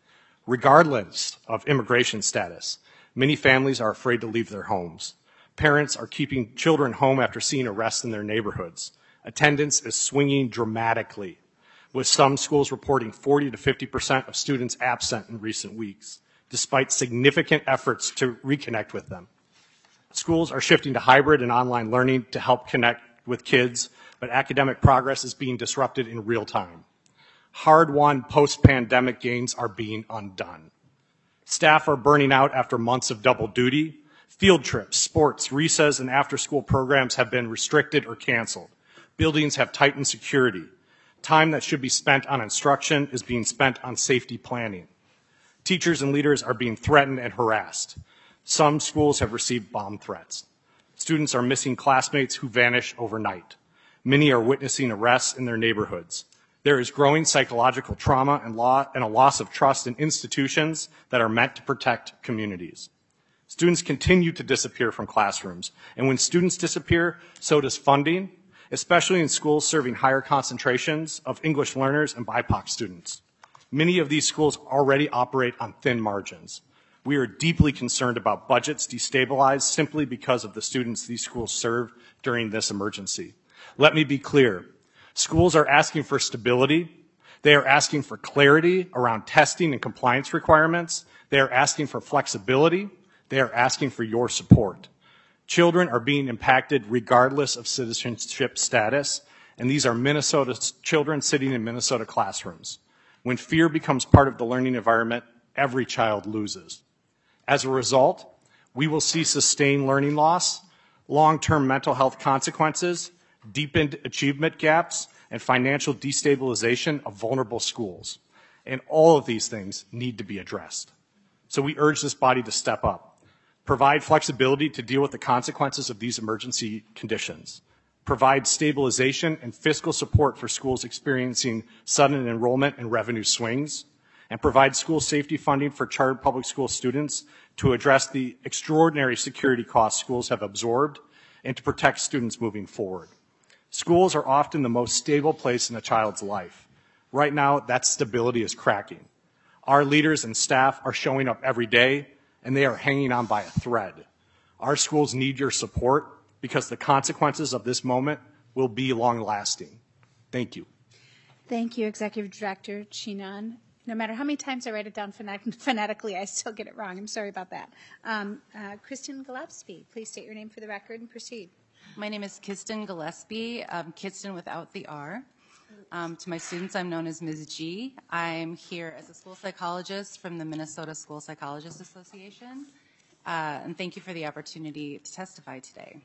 Regardless of immigration status, many families are afraid to leave their homes. Parents are keeping children home after seeing arrests in their neighborhoods. Attendance is swinging dramatically, with some schools reporting forty to fifty percent of students absent in recent weeks, despite significant efforts to reconnect with them. Schools are shifting to hybrid and online learning to help connect with kids, but academic progress is being disrupted in real time. Hard-won post-pandemic gains are being undone. Staff are burning out after months of double duty. Field trips, sports, recess, and after-school programs have been restricted or canceled. Buildings have tightened security. Time that should be spent on instruction is being spent on safety planning. Teachers and leaders are being threatened and harassed. Some schools have received bomb threats. Students are missing classmates who vanish overnight. Many are witnessing arrests in their neighborhoods. There is growing psychological trauma and, law, and a loss of trust in institutions that are meant to protect communities. Students continue to disappear from classrooms, and when students disappear, so does funding, especially in schools serving higher concentrations of English learners and B I P O C students. Many of these schools already operate on thin margins. We are deeply concerned about budgets destabilized simply because of the students these schools serve during this emergency. Let me be clear. Schools are asking for stability. They are asking for clarity around testing and compliance requirements. They are asking for flexibility. They are asking for your support. Children are being impacted regardless of citizenship status, and these are Minnesota children sitting in Minnesota classrooms. When fear becomes part of the learning environment, every child loses. As a result, we will see sustained learning loss, long-term mental health consequences, deepened achievement gaps, and financial destabilization of vulnerable schools. And all of these things need to be addressed. So we urge this body to step up, provide flexibility to deal with the consequences of these emergency conditions, provide stabilization and fiscal support for schools experiencing sudden enrollment and revenue swings, and provide school safety funding for chartered public school students to address the extraordinary security costs schools have absorbed and to protect students moving forward. Schools are often the most stable place in a child's life. Right now, that stability is cracking. Our leaders and staff are showing up every day, and they are hanging on by a thread. Our schools need your support because the consequences of this moment will be long-lasting. Thank you. Thank you, Executive Director Chinan. No matter how many times I write it down phonet- phonetically, I still get it wrong. I'm sorry about that. Um, uh, Kristen Gillespie, please state your name for the record and proceed. My name is Kristen Gillespie, um, Kristen without the R. Um, to my students, I'm known as Miz G. I'm here as a school psychologist from the Minnesota School Psychologists Association, uh, and thank you for the opportunity to testify today.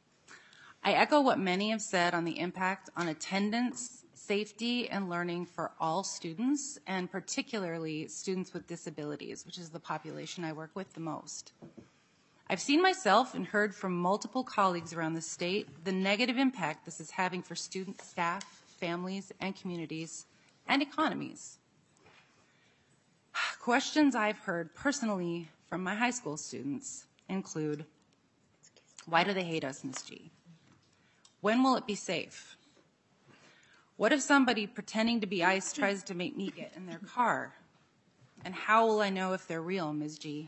I echo what many have said on the impact on attendance, safety, and learning for all students, and particularly students with disabilities, which is the population I work with the most. I've seen myself and heard from multiple colleagues around the state the negative impact this is having for students, staff, families, and communities, and economies. Questions I've heard personally from my high school students include, why do they hate us, Miz G? When will it be safe? What if somebody pretending to be ICE tries to make me get in their car? And how will I know if they're real, Miz G?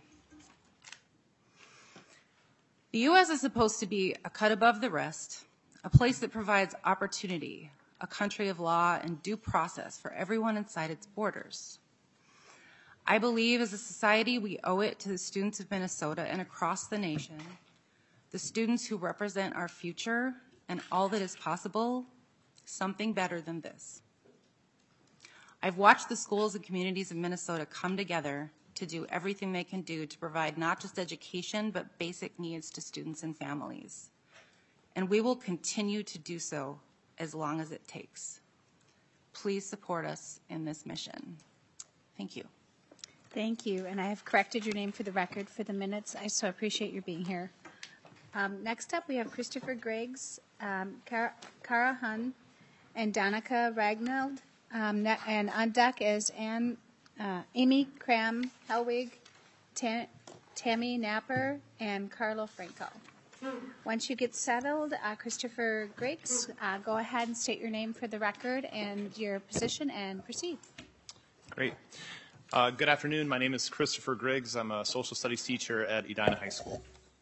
The U S is supposed to be a cut above the rest, a place that provides opportunity, a country of law and due process for everyone inside its borders. I believe as a society we owe it to the students of Minnesota and across the nation, the students who represent our future and all that is possible, something better than this. I've watched the schools and communities of Minnesota come together to do everything they can do to provide not just education, but basic needs to students and families. And we will continue to do so as long as it takes. Please support us in this mission. Thank you. Thank you, and I have corrected your name for the record for the minutes. I so appreciate your being here. Um, next up, we have Christopher Griggs, um, Cara, Cara Hun, and Danica Ragnald. Um, and on deck is Ann, uh, Amy Cram Helwig, Tam, Tammy Napper, and Carlo Franco. Once you get settled, uh, Christopher Griggs, uh, go ahead and state your name for the record and your position and proceed. Great. Uh, good afternoon. My name is Christopher Griggs. I'm a social studies teacher at Edina High School.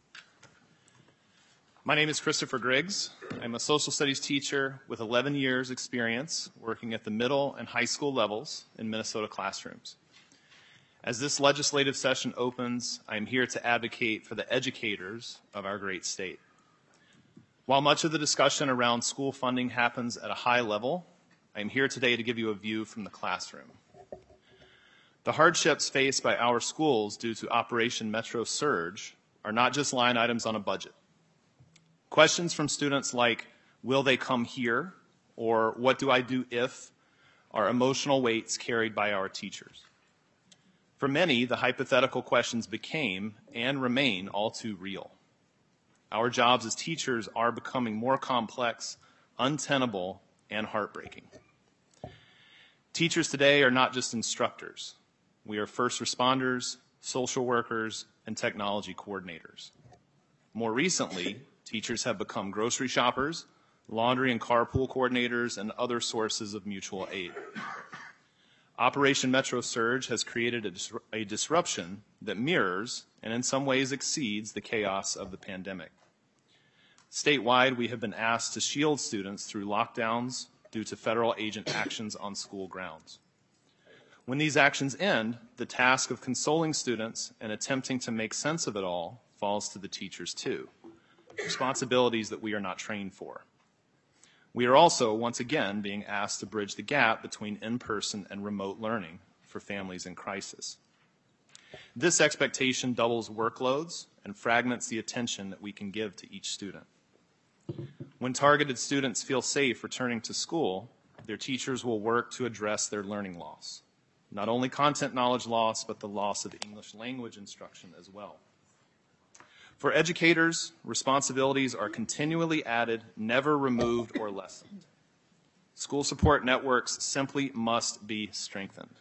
My name is Christopher Griggs. I'm a social studies teacher with eleven years experience working at the middle and high school levels in Minnesota classrooms. As this legislative session opens, I'm here to advocate for the educators of our great state. While much of the discussion around school funding happens at a high level, I'm here today to give you a view from the classroom. The hardships faced by our schools due to Operation Metro Surge are not just line items on a budget. Questions from students like, will they come here? Or what do I do if? Are emotional weights carried by our teachers. For many, the hypothetical questions became and remain all too real. Our jobs as teachers are becoming more complex, untenable, and heartbreaking. Teachers today are not just instructors. We are first responders, social workers, and technology coordinators. More recently, teachers have become grocery shoppers, laundry and carpool coordinators, and other sources of mutual aid. Operation Metro Surge has created a, dis- a disruption that mirrors and in some ways exceeds the chaos of the pandemic. Statewide, we have been asked to shield students through lockdowns due to federal agent actions on school grounds. When these actions end, the task of consoling students and attempting to make sense of it all falls to the teachers too, responsibilities that we are not trained for. We are also, once again, being asked to bridge the gap between in-person and remote learning for families in crisis. This expectation doubles workloads and fragments the attention that we can give to each student. When targeted students feel safe returning to school, their teachers will work to address their learning loss. Not only content knowledge loss, but the loss of English language instruction as well. For educators, responsibilities are continually added, never removed or lessened. School support networks simply must be strengthened.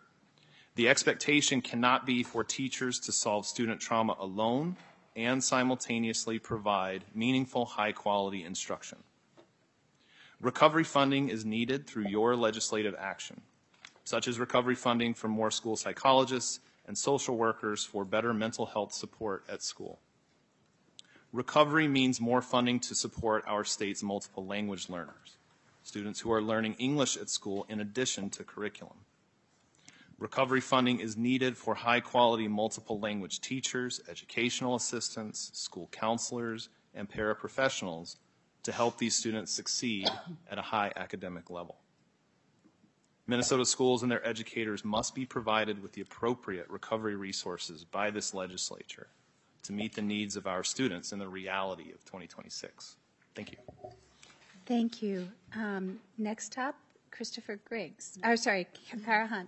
The expectation cannot be for teachers to solve student trauma alone and simultaneously provide meaningful, high-quality instruction. Recovery funding is needed through your legislative action, such as recovery funding for more school psychologists and social workers for better mental health support at school. Recovery means more funding to support our state's multiple language learners, students who are learning English at school in addition to curriculum. Recovery funding is needed for high-quality multiple language teachers, educational assistants, school counselors, and paraprofessionals to help these students succeed at a high academic level. Minnesota schools and their educators must be provided with the appropriate recovery resources by this legislature to meet the needs of our students in the reality of twenty twenty-six. Thank you. Thank you. Um, next up, Christopher Griggs. Oh, sorry, Cara Hun.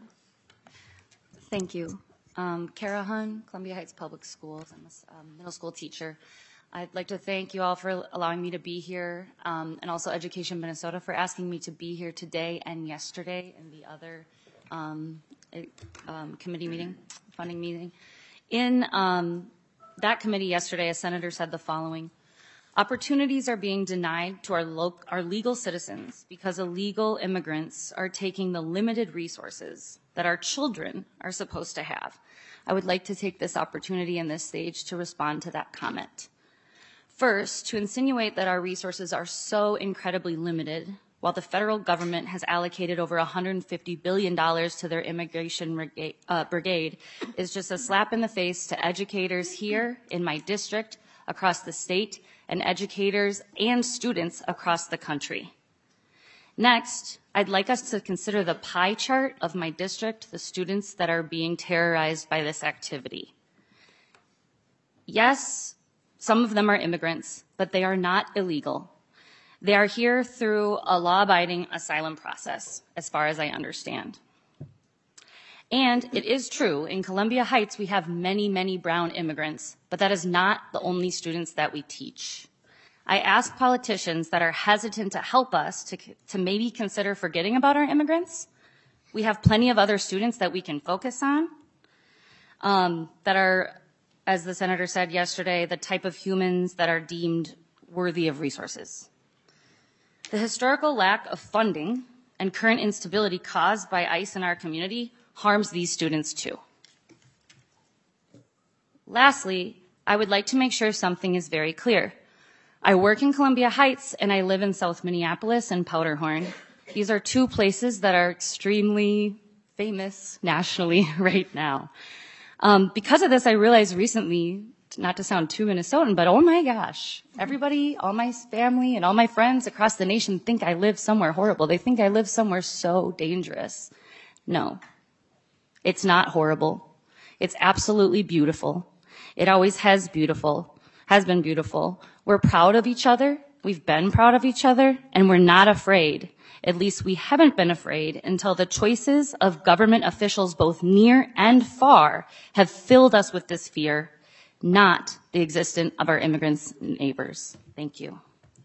Thank you. Um, Cara Hun, Columbia Heights Public Schools. I'm a um, middle school teacher. I'd like to thank you all for allowing me to be here, um, and also Education Minnesota for asking me to be here today and yesterday in the other um, um, committee meeting, funding meeting. In um, that committee yesterday, a senator said the following: opportunities are being denied to our, lo- our legal citizens because illegal immigrants are taking the limited resources that our children are supposed to have. I would like to take this opportunity and this stage to respond to that comment. First, to insinuate that our resources are so incredibly limited, while the federal government has allocated over one hundred fifty billion dollars to their immigration brigade, uh, brigade, is just a slap in the face to educators here in my district, across the state, and educators and students across the country. Next, I'd like us to consider the pie chart of my district, the students that are being terrorized by this activity. Yes, some of them are immigrants, but they are not illegal. They are here through a law-abiding asylum process, as far as I understand. And it is true, in Columbia Heights, we have many, many brown immigrants, but that is not the only students that we teach. I ask politicians that are hesitant to help us to, to maybe consider forgetting about our immigrants. We have plenty of other students that we can focus on, um, that are, as the senator said yesterday, the type of humans that are deemed worthy of resources. The historical lack of funding and current instability caused by ICE in our community harms these students too. Lastly, I would like to make sure something is very clear. I work in Columbia Heights and I live in South Minneapolis and Powderhorn. These are two places that are extremely famous nationally right now. Um, because of this, I realized recently, not to sound too Minnesotan, but oh my gosh, everybody, all my family and all my friends across the nation think I live somewhere horrible. They think I live somewhere so dangerous. No, it's not horrible. It's absolutely beautiful. It always has beautiful, has been beautiful. We're proud of each other. We've been proud of each other, and we're not afraid. At least we haven't been afraid until the choices of government officials, both near and far, have filled us with this fear, not the existence of our immigrants and neighbors. Thank you.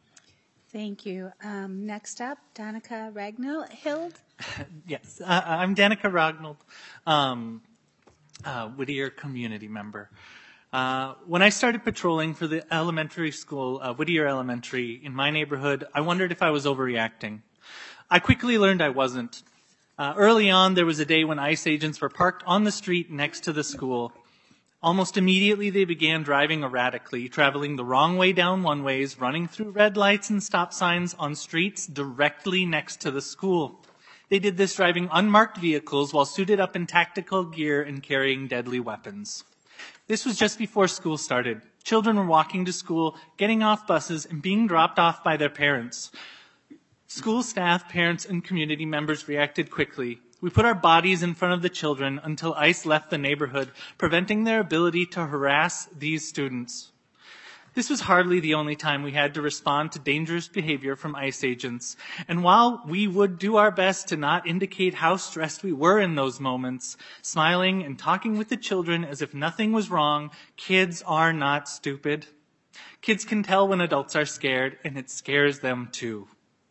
Thank you. Um, next up, Danica Ragnall Hild. Yes, uh, I'm Danica Ragnall, um, uh, Whittier community member. Uh, when I started patrolling for the elementary school, uh, Whittier Elementary, in my neighborhood, I wondered if I was overreacting. I quickly learned I wasn't. Uh, early on, there was a day when ICE agents were parked on the street next to the school. Almost immediately, they began driving erratically, traveling the wrong way down one-ways, running through red lights and stop signs on streets directly next to the school. They did this driving unmarked vehicles while suited up in tactical gear and carrying deadly weapons. This was just before school started. Children were walking to school, getting off buses, and being dropped off by their parents. School staff, parents, and community members reacted quickly. We put our bodies in front of the children until ICE left the neighborhood, preventing their ability to harass these students. This was hardly the only time we had to respond to dangerous behavior from ICE agents. And while we would do our best to not indicate how stressed we were in those moments, smiling and talking with the children as if nothing was wrong, kids are not stupid. Kids can tell when adults are scared, and it scares them too.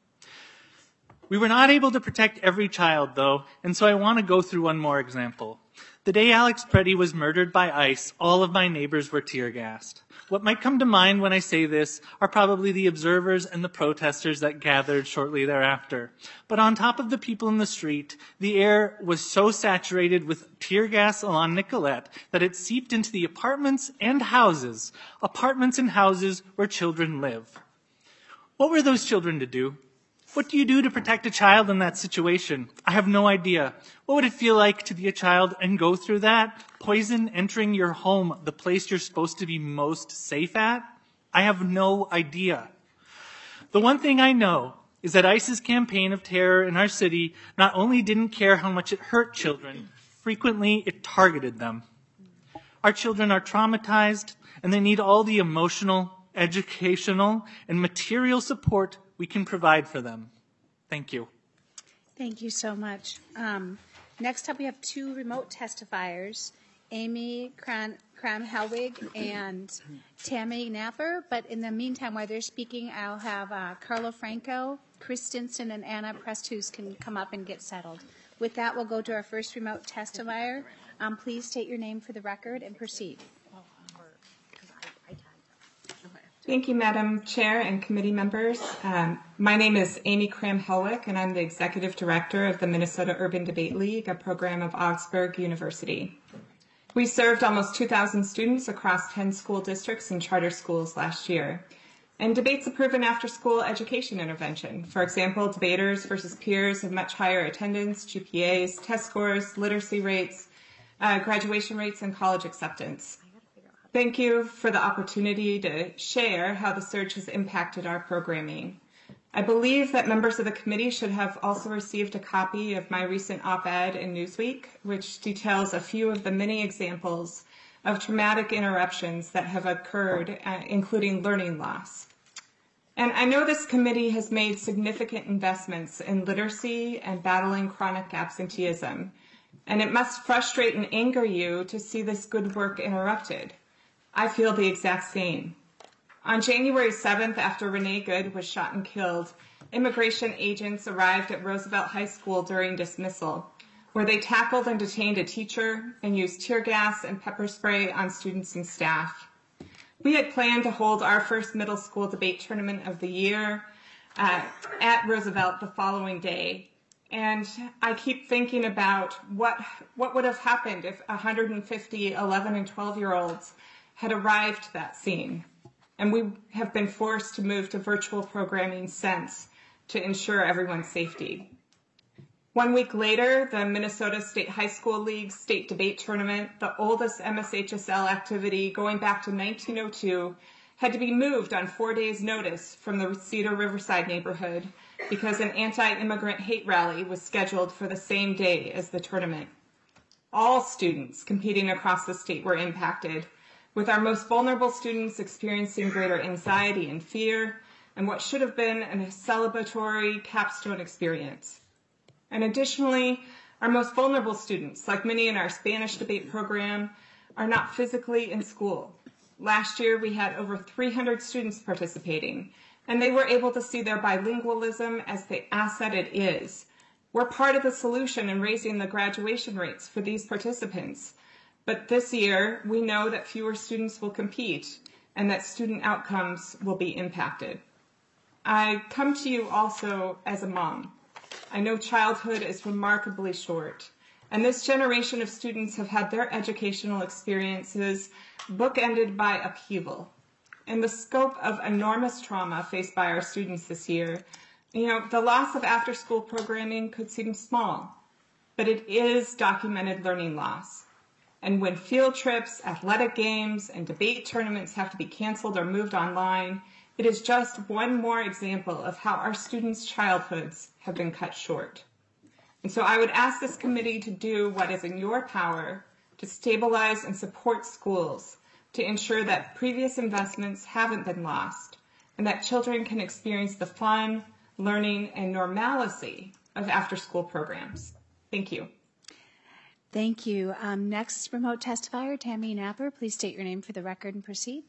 We were not able to protect every child, though, and so I want to go through one more example. The day Alex Preddy was murdered by ICE, all of my neighbors were tear-gassed. What might come to mind when I say this are probably the observers and the protesters that gathered shortly thereafter. But on top of the people in the street, the air was so saturated with tear gas along Nicollet that it seeped into the apartments and houses, apartments and houses where children live. What were those children to do? What do you do to protect a child in that situation? I have no idea. What would it feel like to be a child and go through that? Poison entering your home, the place you're supposed to be most safe at? I have no idea. The one thing I know is that ICE's campaign of terror in our city not only didn't care how much it hurt children, frequently it targeted them. Our children are traumatized, and they need all the emotional, educational, and material support we can provide for them. Thank you. Thank you so much. Um, next up, we have two remote testifiers, Amy Kram-Helwig and Tammy Napper. But in the meantime, while they're speaking, I'll have uh, Carlo Franco, Chris Stinson, and Anna Presthus can come up and get settled. With that, we'll go to our first remote testifier. Um, please state your name for the record and proceed. Thank you, Madam Chair and committee members. Um, my name is Amy Cram-Helwick, and I'm the Executive Director of the Minnesota Urban Debate League, a program of Augsburg University. We served almost two thousand students across ten school districts and charter schools last year. And debate's a proven after-school education intervention. For example, debaters versus peers have much higher attendance, G P As, test scores, literacy rates, uh, graduation rates, and college acceptance. Thank you for the opportunity to share how the surge has impacted our programming. I believe that members of the committee should have also received a copy of my recent op-ed in Newsweek, which details a few of the many examples of traumatic interruptions that have occurred, uh, including learning loss. And I know this committee has made significant investments in literacy and battling chronic absenteeism, and it must frustrate and anger you to see this good work interrupted. I feel the exact same. On January seventh, after Renee Good was shot and killed, immigration agents arrived at Roosevelt High School during dismissal, where they tackled and detained a teacher and used tear gas and pepper spray on students and staff. We had planned to hold our first middle school debate tournament of the year uh, at Roosevelt the following day. And I keep thinking about what, what would have happened if one hundred fifty eleven and twelve-year-olds had arrived to that scene. And we have been forced to move to virtual programming since to ensure everyone's safety. One week later, the Minnesota State High School League State Debate Tournament, the oldest M S H S L activity going back to nineteen oh two, had to be moved on four days' notice from the Cedar Riverside neighborhood because an anti-immigrant hate rally was scheduled for the same day as the tournament. All students competing across the state were impacted, with our most vulnerable students experiencing greater anxiety and fear, and what should have been a celebratory capstone experience. And additionally, our most vulnerable students, like many in our Spanish debate program, are not physically in school. Last year, we had over three hundred students participating, and they were able to see their bilingualism as the asset it is. We're part of the solution in raising the graduation rates for these participants. But this year, we know that fewer students will compete and that student outcomes will be impacted. I come to you also as a mom. I know childhood is remarkably short, and this generation of students have had their educational experiences bookended by upheaval. In the scope of enormous trauma faced by our students this year, you know, the loss of after-school programming could seem small, but it is documented learning loss. And when field trips, athletic games, and debate tournaments have to be canceled or moved online, it is just one more example of how our students' childhoods have been cut short. And so I would ask this committee to do what is in your power to stabilize and support schools to ensure that previous investments haven't been lost and that children can experience the fun, learning, and normalcy of after-school programs. Thank you. Thank you. Um, next remote testifier, Tammy Napper. Please state your name for the record and proceed.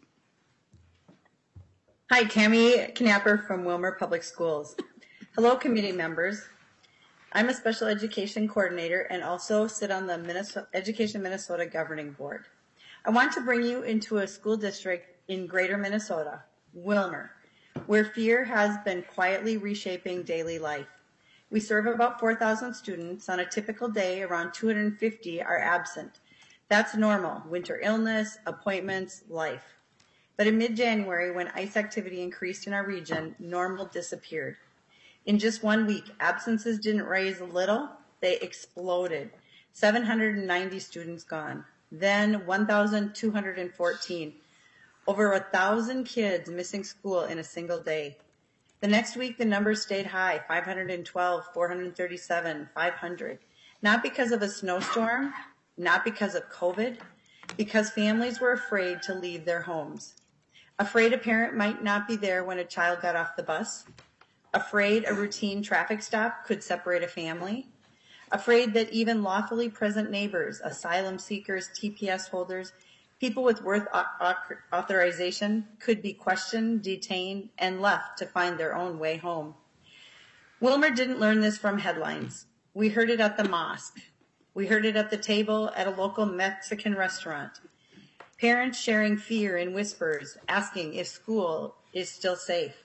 Hi, Tammy Knapper from Wilmer Public Schools. Hello, committee members. I'm a special education coordinator and also sit on the Minnesota, Education Minnesota Governing Board. I want to bring you into a school district in greater Minnesota, Wilmer, where fear has been quietly reshaping daily life. We serve about four thousand students. On a typical day, around two hundred fifty are absent. That's normal, winter illness, appointments, life. But in mid-January, when ICE activity increased in our region, normal disappeared. In just one week, absences didn't rise a little, they exploded. seven hundred ninety students gone. Then one thousand two hundred fourteen. Over a thousand kids missing school in a single day. The next week, the numbers stayed high, five hundred twelve, four hundred thirty-seven, five hundred. Not because of a snowstorm, not because of COVID, because families were afraid to leave their homes. Afraid a parent might not be there when a child got off the bus. Afraid a routine traffic stop could separate a family. Afraid that even lawfully present neighbors, asylum seekers, T P S holders, people with work authorization could be questioned, detained, and left to find their own way home. Wilmer didn't learn this from headlines. We heard it at the mosque. We heard it at the table at a local Mexican restaurant. Parents sharing fear in whispers, asking if school is still safe.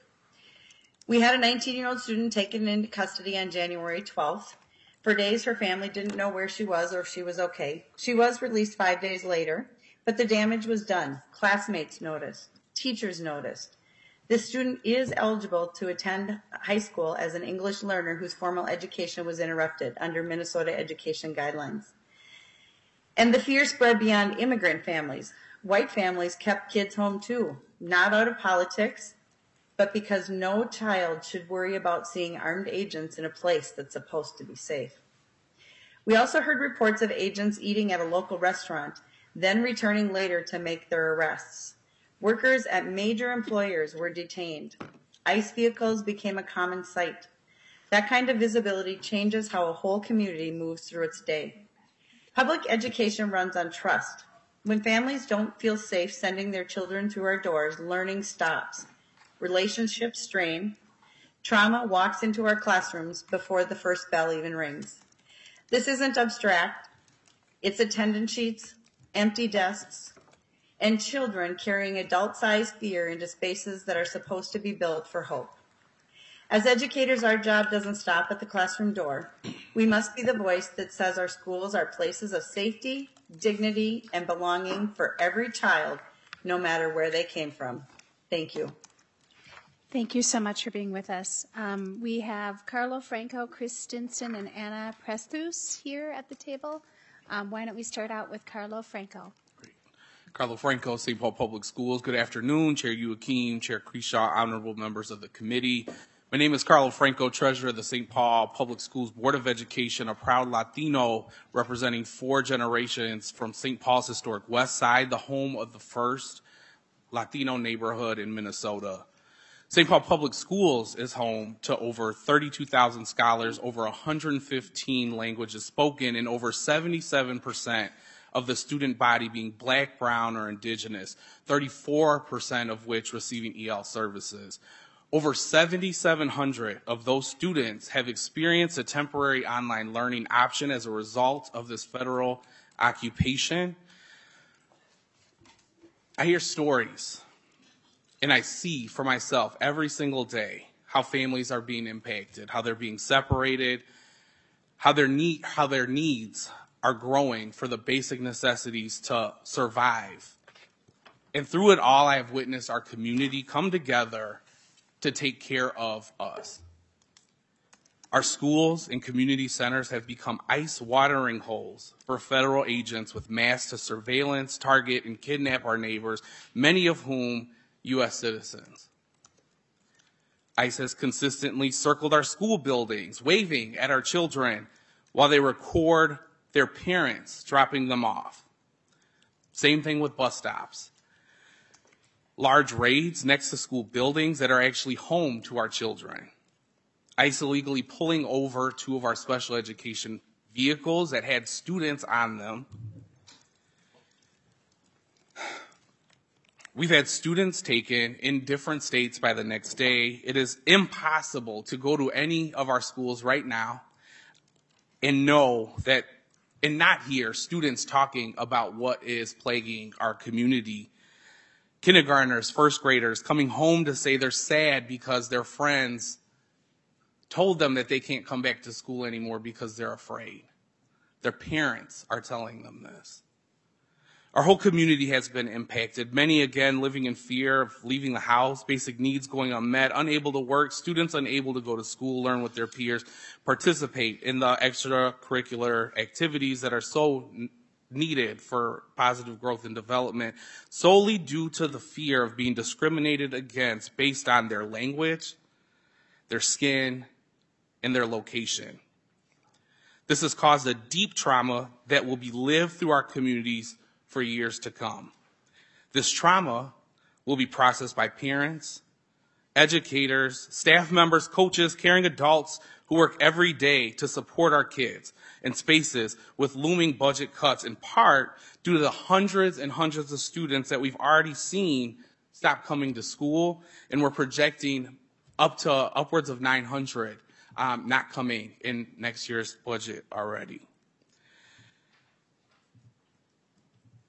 We had a nineteen-year-old student taken into custody on January twelfth. For days, her family didn't know where she was or if she was okay. She was released five days later, but the damage was done. Classmates noticed. Teachers noticed. This student is eligible to attend high school as an English learner whose formal education was interrupted under Minnesota education guidelines. And the fear spread beyond immigrant families. White families kept kids home too, not out of politics, but because no child should worry about seeing armed agents in a place that's supposed to be safe. We also heard reports of agents eating at a local restaurant, then returning later to make their arrests. Workers at major employers were detained. ICE vehicles became a common sight. That kind of visibility changes how a whole community moves through its day. Public education runs on trust. When families don't feel safe sending their children through our doors, learning stops. Relationships strain. Trauma walks into our classrooms before the first bell even rings. This isn't abstract. It's attendance sheets, empty desks, and children carrying adult-sized fear into spaces that are supposed to be built for hope. As educators, our job doesn't stop at the classroom door. We must be the voice that says our schools are places of safety, dignity, and belonging for every child, no matter where they came from. Thank you. Thank you so much for being with us. Um, we have Carlo Franco, Chris Stinson, and Anna Prestus here at the table. Um, why don't we start out with Carlo Franco? Carlo Franco, Saint Paul Public Schools. Good afternoon, Chair Joachim, Chair Creshaw, honorable members of the committee. My name is Carlo Franco, Treasurer of the Saint Paul Public Schools Board of Education, a proud Latino representing four generations from Saint Paul's historic West Side, the home of the first Latino neighborhood in Minnesota. Saint Paul Public Schools is home to over thirty-two thousand scholars, over one hundred fifteen languages spoken, and over seventy-seven percent of the student body being Black, Brown, or Indigenous, thirty-four percent of which receiving E L services. Over seven thousand seven hundred of those students have experienced a temporary online learning option as a result of this federal occupation. I hear stories, and I see for myself every single day how families are being impacted, how they're being separated, how their need, how their needs are growing for the basic necessities to survive. And through it all, I have witnessed our community come together to take care of us. Our schools and community centers have become ice watering holes for federal agents with masks to surveillance, target, and kidnap our neighbors, many of whom U S citizens. ICE has consistently circled our school buildings, waving at our children while they record their parents dropping them off. Same thing with bus stops. Large raids next to school buildings that are actually home to our children. ICE illegally pulling over two of our special education vehicles that had students on them. We've had students taken in different states by the next day. It is impossible to go to any of our schools right now and know that, and not hear students talking about what is plaguing our community. Kindergartners, first graders coming home to say they're sad because their friends told them that they can't come back to school anymore because they're afraid. Their parents are telling them this. Our whole community has been impacted. Many, again, living in fear of leaving the house, basic needs going unmet, unable to work, students unable to go to school, learn with their peers, participate in the extracurricular activities that are so n- needed for positive growth and development, solely due to the fear of being discriminated against based on their language, their skin, and their location. This has caused a deep trauma that will be lived through our communities for years to come. This trauma will be processed by parents, educators, staff members, coaches, caring adults who work every day to support our kids in spaces with looming budget cuts, in part due to the hundreds and hundreds of students that we've already seen stop coming to school, and we're projecting up to upwards of nine hundred um, not coming in next year's budget already.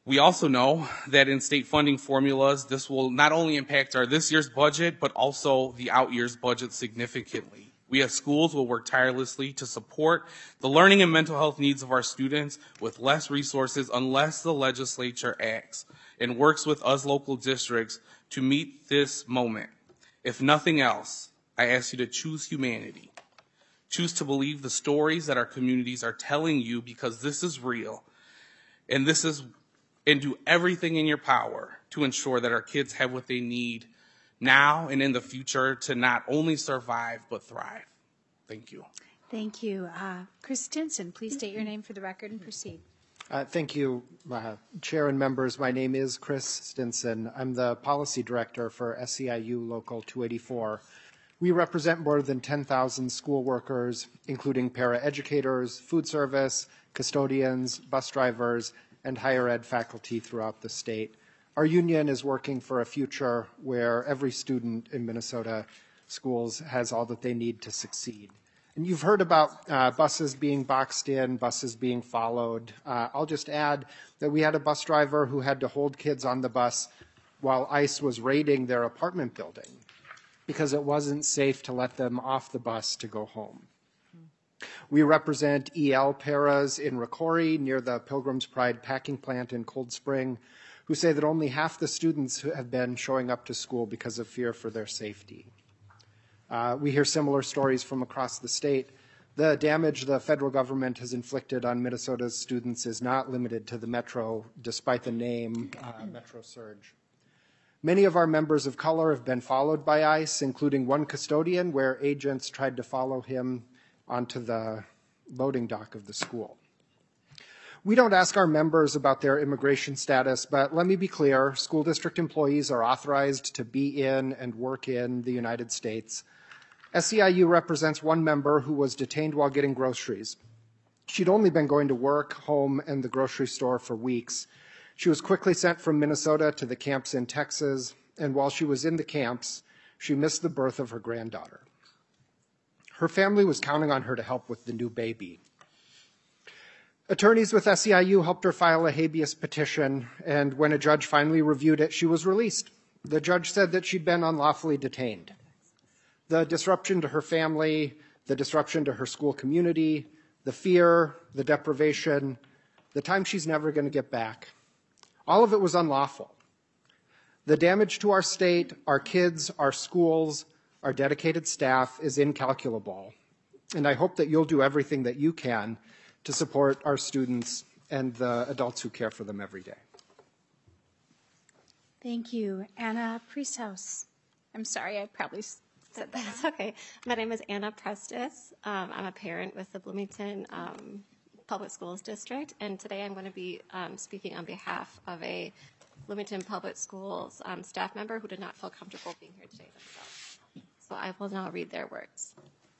We also know that in state funding formulas, this will not only impact our this year's budget, but also the out year's budget significantly. We as schools will work tirelessly to support the learning and mental health needs of our students with less resources unless the legislature acts and works with us local districts to meet this moment. If nothing else, I ask you to choose humanity. Choose to believe the stories that our communities are telling you, because this is real. And this is and do everything in your power to ensure that our kids have what they need now and in the future to not only survive, but thrive. Thank you. Thank you. Uh, Chris Stinson, please state your name for the record and proceed. Uh, thank you, uh, Chair and members. My name is Chris Stinson. I'm the Policy Director for S E I U Local two eighty-four. We represent more than ten thousand school workers, including paraeducators, food service, custodians, bus drivers, and higher ed faculty throughout the state. Our union is working for a future where every student in Minnesota schools has all that they need to succeed. And you've heard about uh, buses being boxed in, buses being followed. Uh, I'll just add that we had a bus driver who had to hold kids on the bus while ICE was raiding their apartment building because it wasn't safe to let them off the bus to go home. We represent E L paras in Rocori near the Pilgrim's Pride packing plant in Cold Spring, who say that only half the students have been showing up to school because of fear for their safety. Uh, we hear similar stories from across the state. The damage the federal government has inflicted on Minnesota's students is not limited to the Metro, despite the name uh, Metro Surge. Many of our members of color have been followed by ICE, including one custodian where agents tried to follow him onto the loading dock of the school. We don't ask our members about their immigration status, but let me be clear, school district employees are authorized to be in and work in the United States. S E I U represents one member who was detained while getting groceries. She'd only been going to work, home, and the grocery store for weeks. She was quickly sent from Minnesota to the camps in Texas, and while she was in the camps, she missed the birth of her granddaughter. Her family was counting on her to help with the new baby. Attorneys with S E I U helped her file a habeas petition, and when a judge finally reviewed it, she was released. The judge said that she'd been unlawfully detained. The disruption to her family, the disruption to her school community, the fear, the deprivation, the time she's never going to get back, all of it was unlawful. The damage to our state, our kids, our schools, our dedicated staff is incalculable, and I hope that you'll do everything that you can to support our students and the adults who care for them every day. Thank you. Anna Priesthouse. I'm sorry, I probably said that. That's okay. My name is Anna Prestis. Um, I'm a parent with the Bloomington um, Public Schools District, and today I'm going to be um, speaking on behalf of a Bloomington Public Schools um, staff member who did not feel comfortable being here today themselves. So I will now read their words.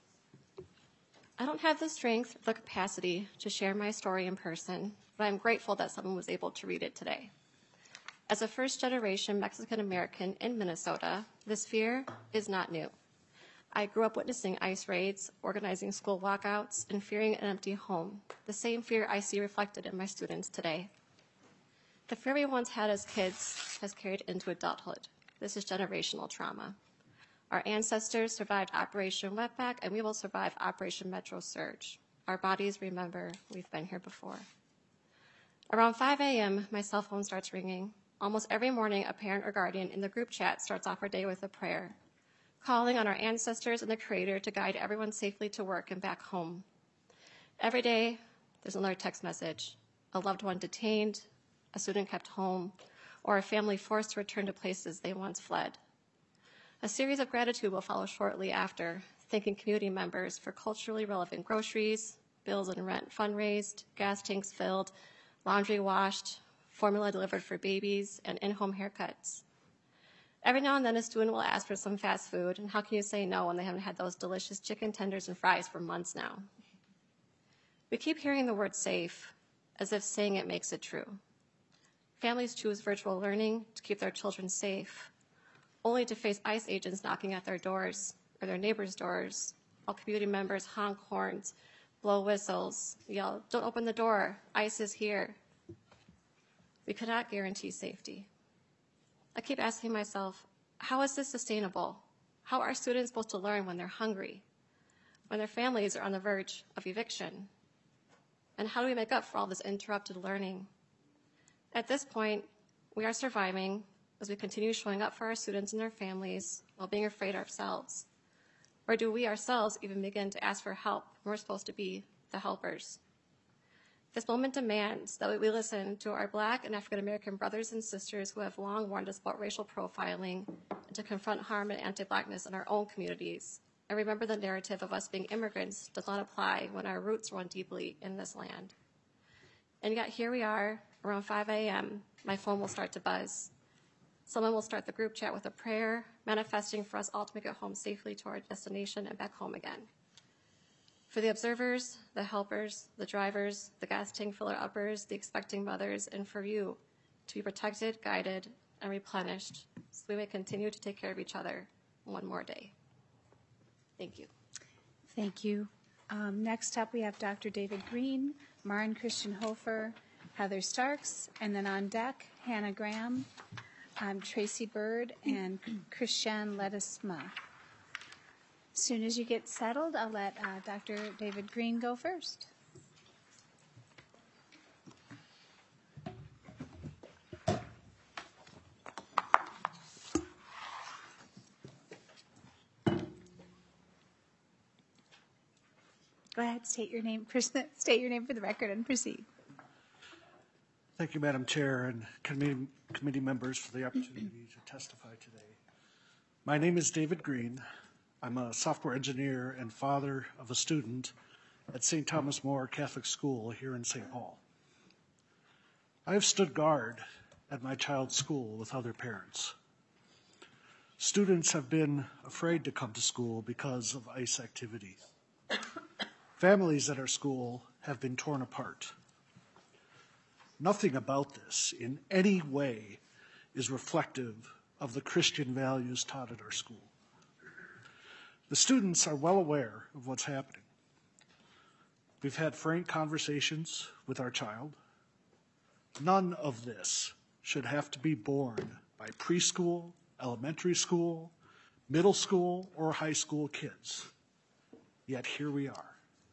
I don't have the strength or the capacity to share my story in person, but I'm grateful that someone was able to read it today. As a first-generation Mexican-American in Minnesota, this fear is not new. I grew up witnessing ICE raids, organizing school walkouts, and fearing an empty home, the same fear I see reflected in my students today. The fear we once had as kids has carried into adulthood. This is generational trauma. Our ancestors survived Operation Wetback, and we will survive Operation Metro Surge. Our bodies remember we've been here before. Around five a.m., my cell phone starts ringing. Almost every morning, a parent or guardian in the group chat starts off our day with a prayer, calling on our ancestors and the Creator to guide everyone safely to work and back home. Every day, there's another text message, a loved one detained, a student kept home, or a family forced to return to places they once fled. A series of gratitude will follow shortly after, thanking community members for culturally relevant groceries, bills and rent fundraised, gas tanks filled, laundry washed, formula delivered for babies, and in-home haircuts. Every now and then a student will ask for some fast food, and how can you say no when they haven't had those delicious chicken tenders and fries for months now? We keep hearing the word safe, as if saying it makes it true. Families choose virtual learning to keep their children safe, only to face ICE agents knocking at their doors or their neighbors' doors, while community members honk horns, blow whistles, yell, "Don't open the door, ICE is here." we cannot guarantee safety. I keep asking myself, how is this sustainable? How are students supposed to learn when they're hungry, when their families are on the verge of eviction? And how do we make up for all this interrupted learning? At this point, we are surviving as we continue showing up for our students and their families while being afraid ourselves. Or do we ourselves even begin to ask for help when we're supposed to be the helpers? This moment demands that we listen to our Black and African American brothers and sisters who have long warned us about racial profiling and to confront harm and anti-Blackness in our own communities. And remember, the narrative of us being immigrants does not apply when our roots run deeply in this land. And yet here we are, around five a.m., my phone will start to buzz. Someone will start the group chat with a prayer, manifesting for us all to make it home safely to our destination and back home again. For the observers, the helpers, the drivers, the gas tank filler uppers, the expecting mothers, and for you to be protected, guided, and replenished so we may continue to take care of each other one more day. Thank you. Thank you. Um, next up, we have Doctor David Green, Maren Christian Hofer, Heather Starks, and then on deck, Hannah Graham, um, Tracy Bird, and Christian Ledesma. As soon as you get settled, I'll let uh, Doctor David Green go first. Go ahead, state your name, state your name for the record and proceed. Thank you, Madam Chair and committee, committee members for the opportunity to testify today. My name is David Green. I'm a software engineer and father of a student at Saint Thomas More Catholic School here in Saint Paul. I have stood guard at my child's school with other parents. Students have been afraid to come to school because of ICE activity. Families at our school have been torn apart. Nothing about this in any way is reflective of the Christian values taught at our school. The students are well aware of what's happening. We've had frank conversations with our child. None of this should have to be borne by preschool, elementary school, middle school, or high school kids. Yet here we are.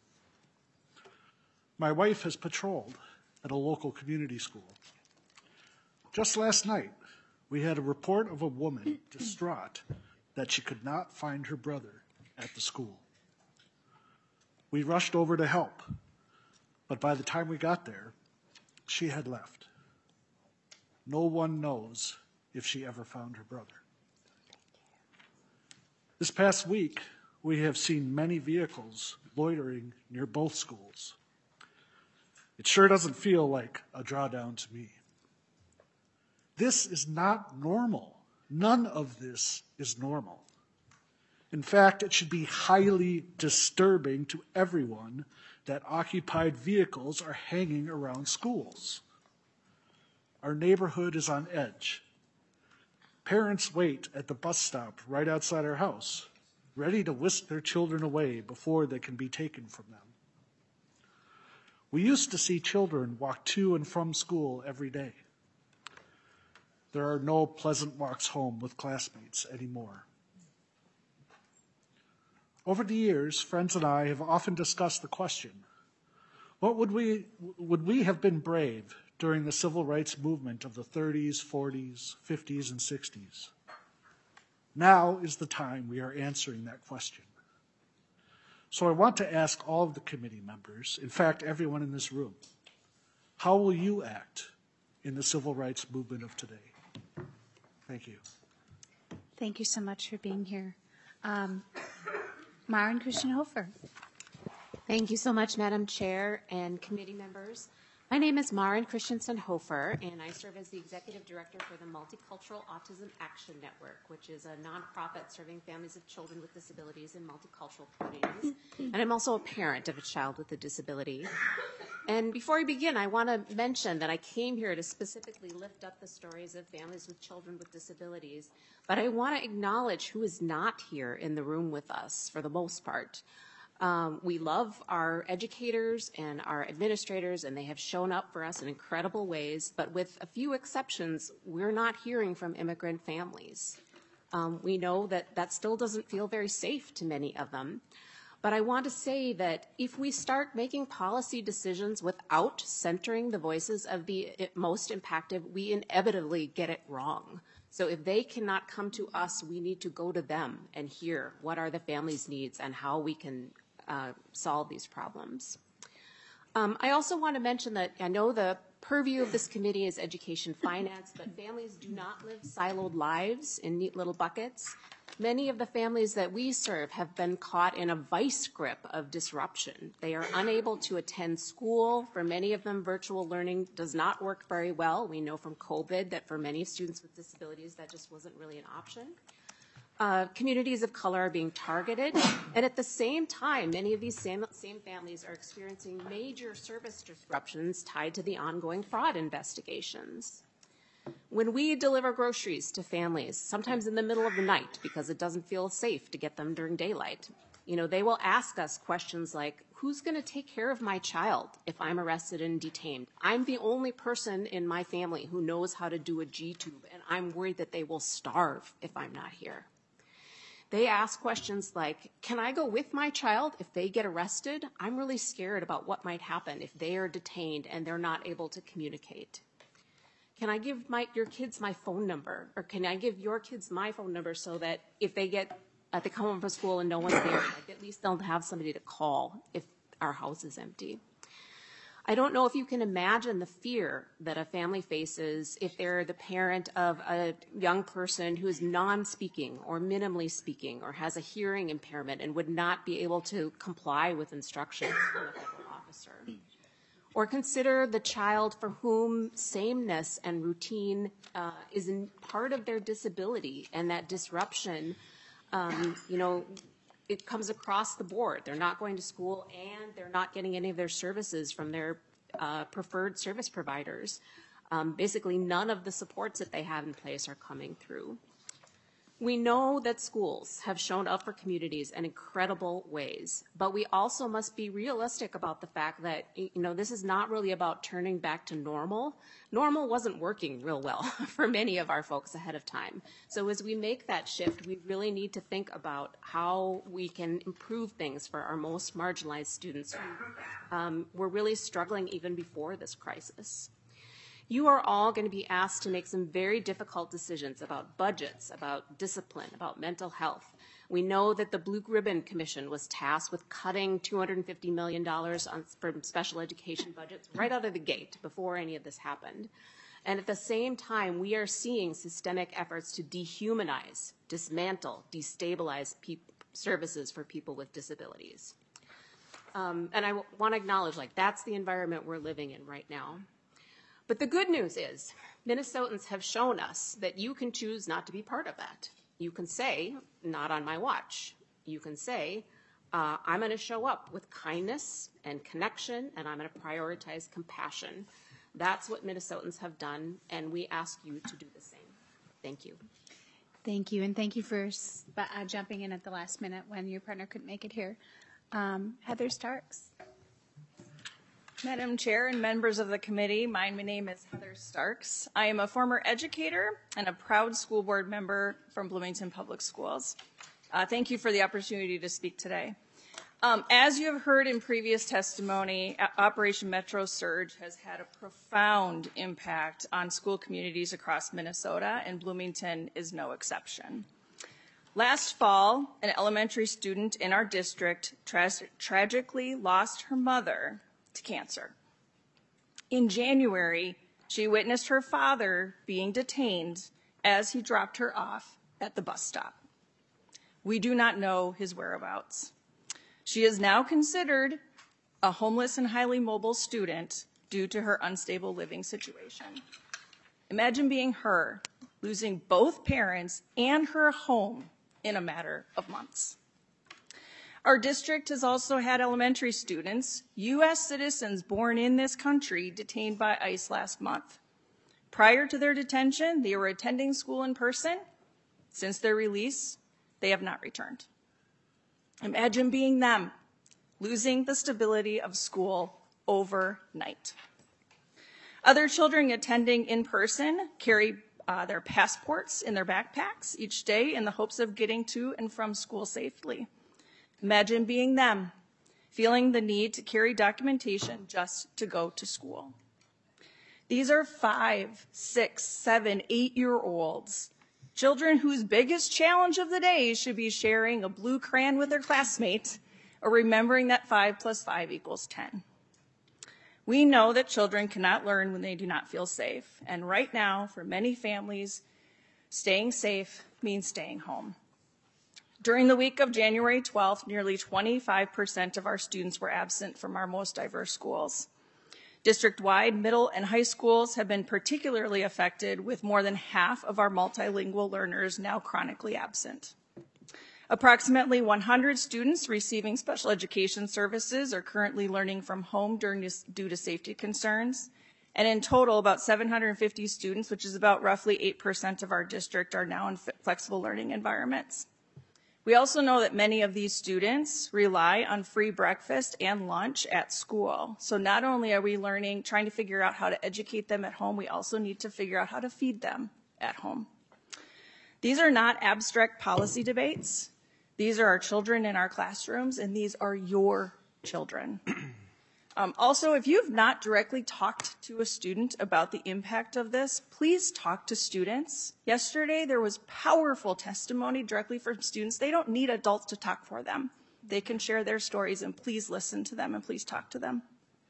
My wife has patrolled at a local community school. Just last night, we had a report of a woman distraught that she could not find her brother at the school. We rushed over to help, but by the time we got there, she had left. No one knows if she ever found her brother. This past week, we have seen many vehicles loitering near both schools. It sure doesn't feel like a drawdown to me. This is not normal. None of this is normal. In fact, it should be highly disturbing to everyone that occupied vehicles are hanging around schools. Our neighborhood is on edge. Parents wait at the bus stop right outside our house, ready to whisk their children away before they can be taken from them. We used to see children walk to and from school every day. There are no pleasant walks home with classmates anymore. Over the years, friends and I have often discussed the question, what would we, would we have been brave during the civil rights movement of the thirties, forties, fifties, and sixties? Now is the time we are answering that question. So I want to ask all of the committee members, in fact, everyone in this room, how will you act in the civil rights movement of today? Thank you. Thank you so much for being here. Um, Maren Christian Hofer. Thank you so much, Madam Chair and committee members. My name is Maren Christensen Hofer, and I serve as the Executive Director for the Multicultural Autism Action Network, which is a nonprofit serving families of children with disabilities in multicultural communities. And I'm also a parent of a child with a disability. And before we begin, I want to mention that I came here to specifically lift up the stories of families with children with disabilities, but I want to acknowledge who is not here in the room with us for the most part. Um, we love our educators and our administrators, and they have shown up for us in incredible ways, but with a few exceptions, we're not hearing from immigrant families. Um, we know that that still doesn't feel very safe to many of them. But I want to say that if we start making policy decisions without centering the voices of the most impacted, we inevitably get it wrong. So if they cannot come to us, we need to go to them and hear what are the families' needs and how we can uh, solve these problems. Um, I also want to mention that I know the purview of this committee is education finance, but families do not live siloed lives in neat little buckets. Many of the families that we serve have been caught in a vice grip of disruption. They are unable to attend school. For many of them, virtual learning does not work very well. We know from COVID that for many students with disabilities, that just wasn't really an option. Uh, communities of color are being targeted, and at the same time, many of these same, same families are experiencing major service disruptions tied to the ongoing fraud investigations. When we deliver groceries to families, sometimes in the middle of the night because it doesn't feel safe to get them during daylight, you know, they will ask us questions like, who's going to take care of my child if I'm arrested and detained? I'm the only person in my family who knows how to do a G-tube, and I'm worried that they will starve if I'm not here. They ask questions like, can I go with my child if they get arrested? I'm really scared about what might happen if they are detained and they're not able to communicate. Can I give my, your kids my phone number? Or can I give your kids my phone number so that if they get, uh, they come home from school and no one's there, like at least they'll have somebody to call if our house is empty. I don't know if you can imagine the fear that a family faces if they're the parent of a young person who is non-speaking or minimally speaking or has a hearing impairment and would not be able to comply with instructions from a federal officer. Or consider the child for whom sameness and routine uh, is in part of their disability, and that disruption, um, you know, it comes across the board. They're not going to school and they're not getting any of their services from their uh, preferred service providers. Um, basically, none of the supports that they have in place are coming through. We know that schools have shown up for communities in incredible ways, but we also must be realistic about the fact that, you know, this is not really about turning back to normal. Normal wasn't working real well for many of our folks ahead of time. So as we make that shift, we really need to think about how we can improve things for our most marginalized students who um, were really struggling even before this crisis. You are all going to be asked to make some very difficult decisions about budgets, about discipline, about mental health. We know that the Blue Ribbon Commission was tasked with cutting two hundred fifty million dollars on, from special education budgets right out of the gate before any of this happened. And at the same time, we are seeing systemic efforts to dehumanize, dismantle, destabilize pe- services for people with disabilities. Um, and I w- want to acknowledge, like, that's the environment we're living in right now. But the good news is Minnesotans have shown us that you can choose not to be part of that. You can say, not on my watch. You can say, uh, I'm going to show up with kindness and connection, and I'm going to prioritize compassion. That's what Minnesotans have done, and we ask you to do the same. Thank you. Thank you, and thank you for uh, jumping in at the last minute when your partner couldn't make it here. Um, Heather Starks. Madam Chair and members of the committee, my name is Heather Starks. I am a former educator and a proud school board member from Bloomington Public Schools. Uh, thank you for the opportunity to speak today. Um, as you have heard in previous testimony, Operation Metro Surge has had a profound impact on school communities across Minnesota, and Bloomington is no exception. Last fall, an elementary student in our district tra- tragically lost her mother to cancer. In January, she witnessed her father being detained as he dropped her off at the bus stop. We do not know his whereabouts. She is now considered a homeless and highly mobile student due to her unstable living situation. Imagine being her, losing both parents and her home in a matter of months. Our district has also had elementary students, U S citizens born in this country, detained by ICE last month. Prior to their detention, they were attending school in person. Since their release, they have not returned. Imagine being them, losing the stability of school overnight. Other children attending in person carry uh, their passports in their backpacks each day in the hopes of getting to and from school safely. Imagine being them, feeling the need to carry documentation just to go to school. These are five, six, seven, eight-year-olds, children whose biggest challenge of the day should be sharing a blue crayon with their classmate or remembering that five plus five equals ten. We know that children cannot learn when they do not feel safe, and right now, for many families, staying safe means staying home. During the week of January twelfth, nearly twenty-five percent of our students were absent from our most diverse schools. District-wide, middle and high schools have been particularly affected, with more than half of our multilingual learners now chronically absent. Approximately one hundred students receiving special education services are currently learning from home during this, due to safety concerns. And in total, about seven hundred fifty students, which is about roughly eight percent of our district, are now in flexible learning environments. We also know that many of these students rely on free breakfast and lunch at school. So not only are we learning, trying to figure out how to educate them at home, we also need to figure out how to feed them at home. These are not abstract policy debates. These are our children in our classrooms, and these are your children. Um, also, if you have not directly talked to a student about the impact of this, please talk to students. Yesterday, there was powerful testimony directly from students. They don't need adults to talk for them. They can share their stories, and please listen to them and please talk to them.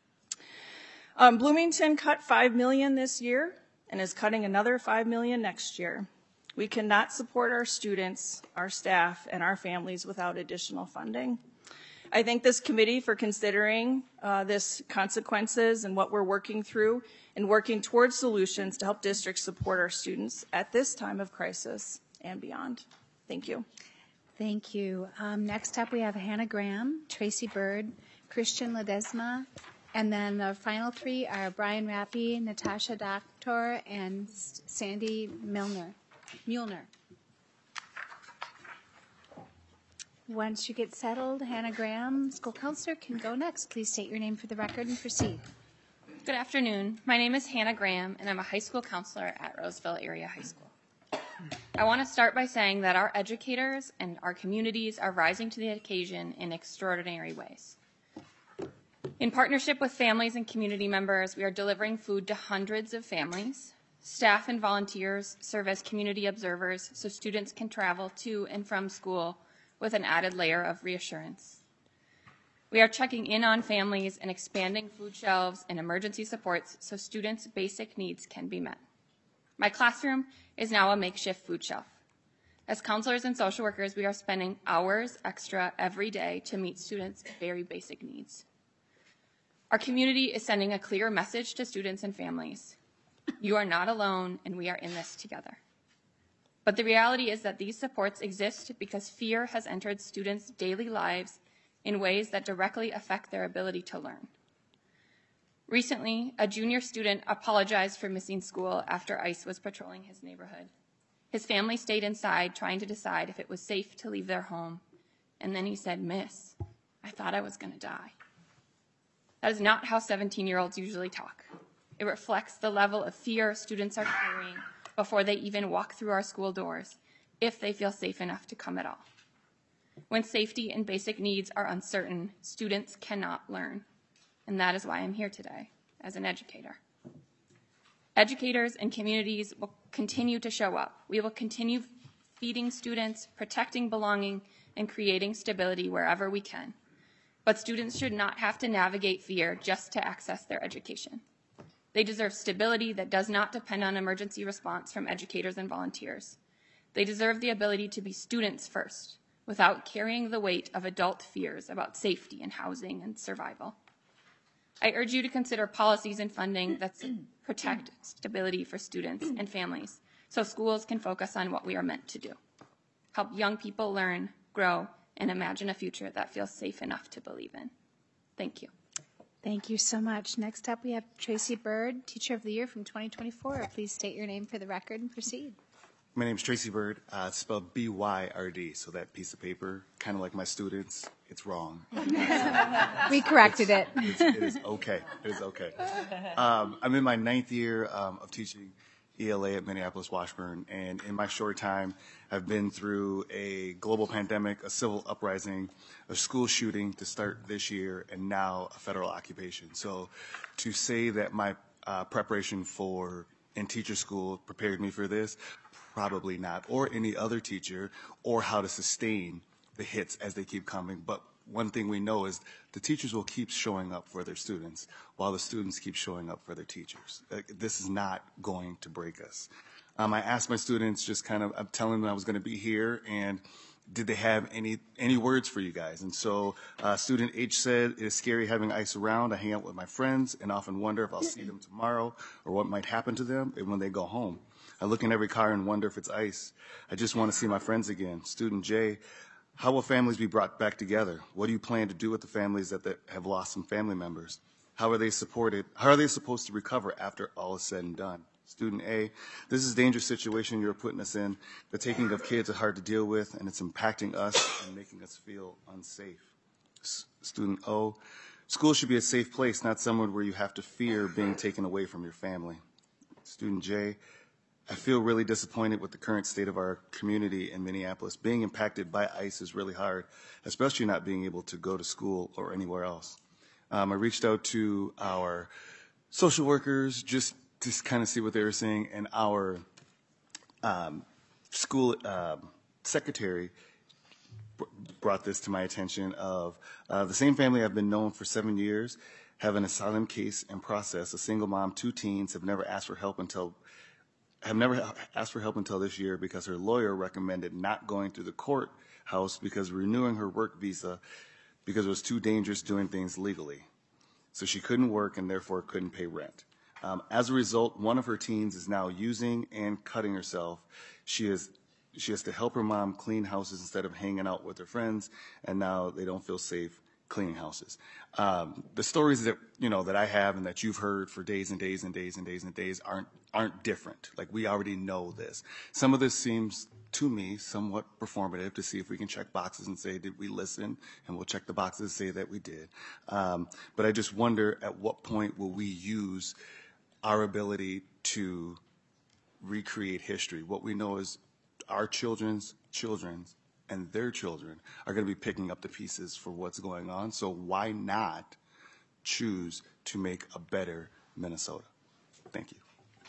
Um, Bloomington cut five million dollars this year and is cutting another five million dollars next year. We cannot support our students, our staff, and our families without additional funding. I thank this committee for considering uh, this consequences and what we're working through and working towards solutions to help districts support our students at this time of crisis and beyond. Thank you. Thank you. Um, next up, we have Hannah Graham, Tracy Bird, Christian Ledesma, and then the final three are Brian Rappy, Natasha Doctor, and Sandy Milner. Mueller. Once you get settled, Hannah Graham, school counselor, can go next. Please state your name for the record and proceed. Good afternoon. My name is Hannah Graham, and I'm a high school counselor at Roseville Area High School. I want to start by saying that our educators and our communities are rising to the occasion in extraordinary ways. In partnership with families and community members, we are delivering food to hundreds of families. Staff and volunteers serve as community observers so students can travel to and from school with an added layer of reassurance. We are checking in on families and expanding food shelves and emergency supports so students' basic needs can be met. My classroom is now a makeshift food shelf. As counselors and social workers, we are spending hours extra every day to meet students' very basic needs. Our community is sending a clear message to students and families. You are not alone, and we are in this together. But the reality is that these supports exist because fear has entered students' daily lives in ways that directly affect their ability to learn. Recently, a junior student apologized for missing school after ICE was patrolling his neighborhood. His family stayed inside trying to decide if it was safe to leave their home, and then he said, "Miss, I thought I was going to die." That is not how seventeen-year-olds usually talk. It reflects the level of fear students are carrying before they even walk through our school doors, if they feel safe enough to come at all. When safety and basic needs are uncertain, students cannot learn. And that is why I'm here today, as an educator. Educators and communities will continue to show up. We will continue feeding students, protecting belonging, and creating stability wherever we can. But students should not have to navigate fear just to access their education. They deserve stability that does not depend on emergency response from educators and volunteers. They deserve the ability to be students first, without carrying the weight of adult fears about safety and housing and survival. I urge you to consider policies and funding that protect stability for students and families so schools can focus on what we are meant to do. Help young people learn, grow, and imagine a future that feels safe enough to believe in. Thank you. Thank you so much. Next up, we have Tracy Bird, Teacher of the Year from twenty twenty-four. Please state your name for the record and proceed. My name is Tracy Bird. Uh, it's spelled B Y R D, so that piece of paper, kind of like my students, it's wrong. We corrected it. It's, it is okay. It is okay. Um, I'm in my ninth year um, of teaching E L A at Minneapolis Washburn, and in my short time, I've been through a global pandemic, a civil uprising, a school shooting to start this year, and now a federal occupation. So to say that my uh, preparation for in teacher school prepared me for this, probably not, or any other teacher, or how to sustain the hits as they keep coming. But one thing we know is the teachers will keep showing up for their students while the students keep showing up for their teachers. Uh, This is not going to break us. Um, I asked my students, just kind of, I'm telling them I was going to be here, and did they have any any words for you guys? And so uh, student H said, it is scary having ice around. I hang out with my friends and often wonder if I'll see them tomorrow or what might happen to them when they go home. I look in every car and wonder if it's ice. I just want to see my friends again. Student J, how will families be brought back together? What do you plan to do with the families that, that have lost some family members? How are they supported? How are they supposed to recover after all is said and done? Student A, this is a dangerous situation you're putting us in. The taking of kids is hard to deal with, and it's impacting us and making us feel unsafe. S- Student O, school should be a safe place, not somewhere where you have to fear being taken away from your family. Student J, I feel really disappointed with the current state of our community in Minneapolis. Being impacted by ICE is really hard, especially not being able to go to school or anywhere else. Um, I reached out to our social workers just to kind of see what they were saying, and our um, school um secretary br- brought this to my attention of uh, the same family I've been known for seven years, have an asylum case in process, a single mom, two teens, have never asked for help until have never asked for help until this year because her lawyer recommended not going through the courthouse because renewing her work visa because it was too dangerous doing things legally. So she couldn't work and therefore couldn't pay rent. Um, as a result, one of her teens is now using and cutting herself. She is she has to help her mom clean houses instead of hanging out with her friends, and now they don't feel safe cleaning houses. Um, the stories that you know that I have and that you've heard for days and days and days and days and days aren't aren't different. Like, we already know this. Some of this seems to me somewhat performative to see if we can check boxes and say, did we listen? And we'll check the boxes and say that we did. Um, but I just wonder, at what point will we use our ability to recreate history? What we know is our children's children's and their children are going to be picking up the pieces for what's going on. So why not choose to make a better Minnesota? Thank you.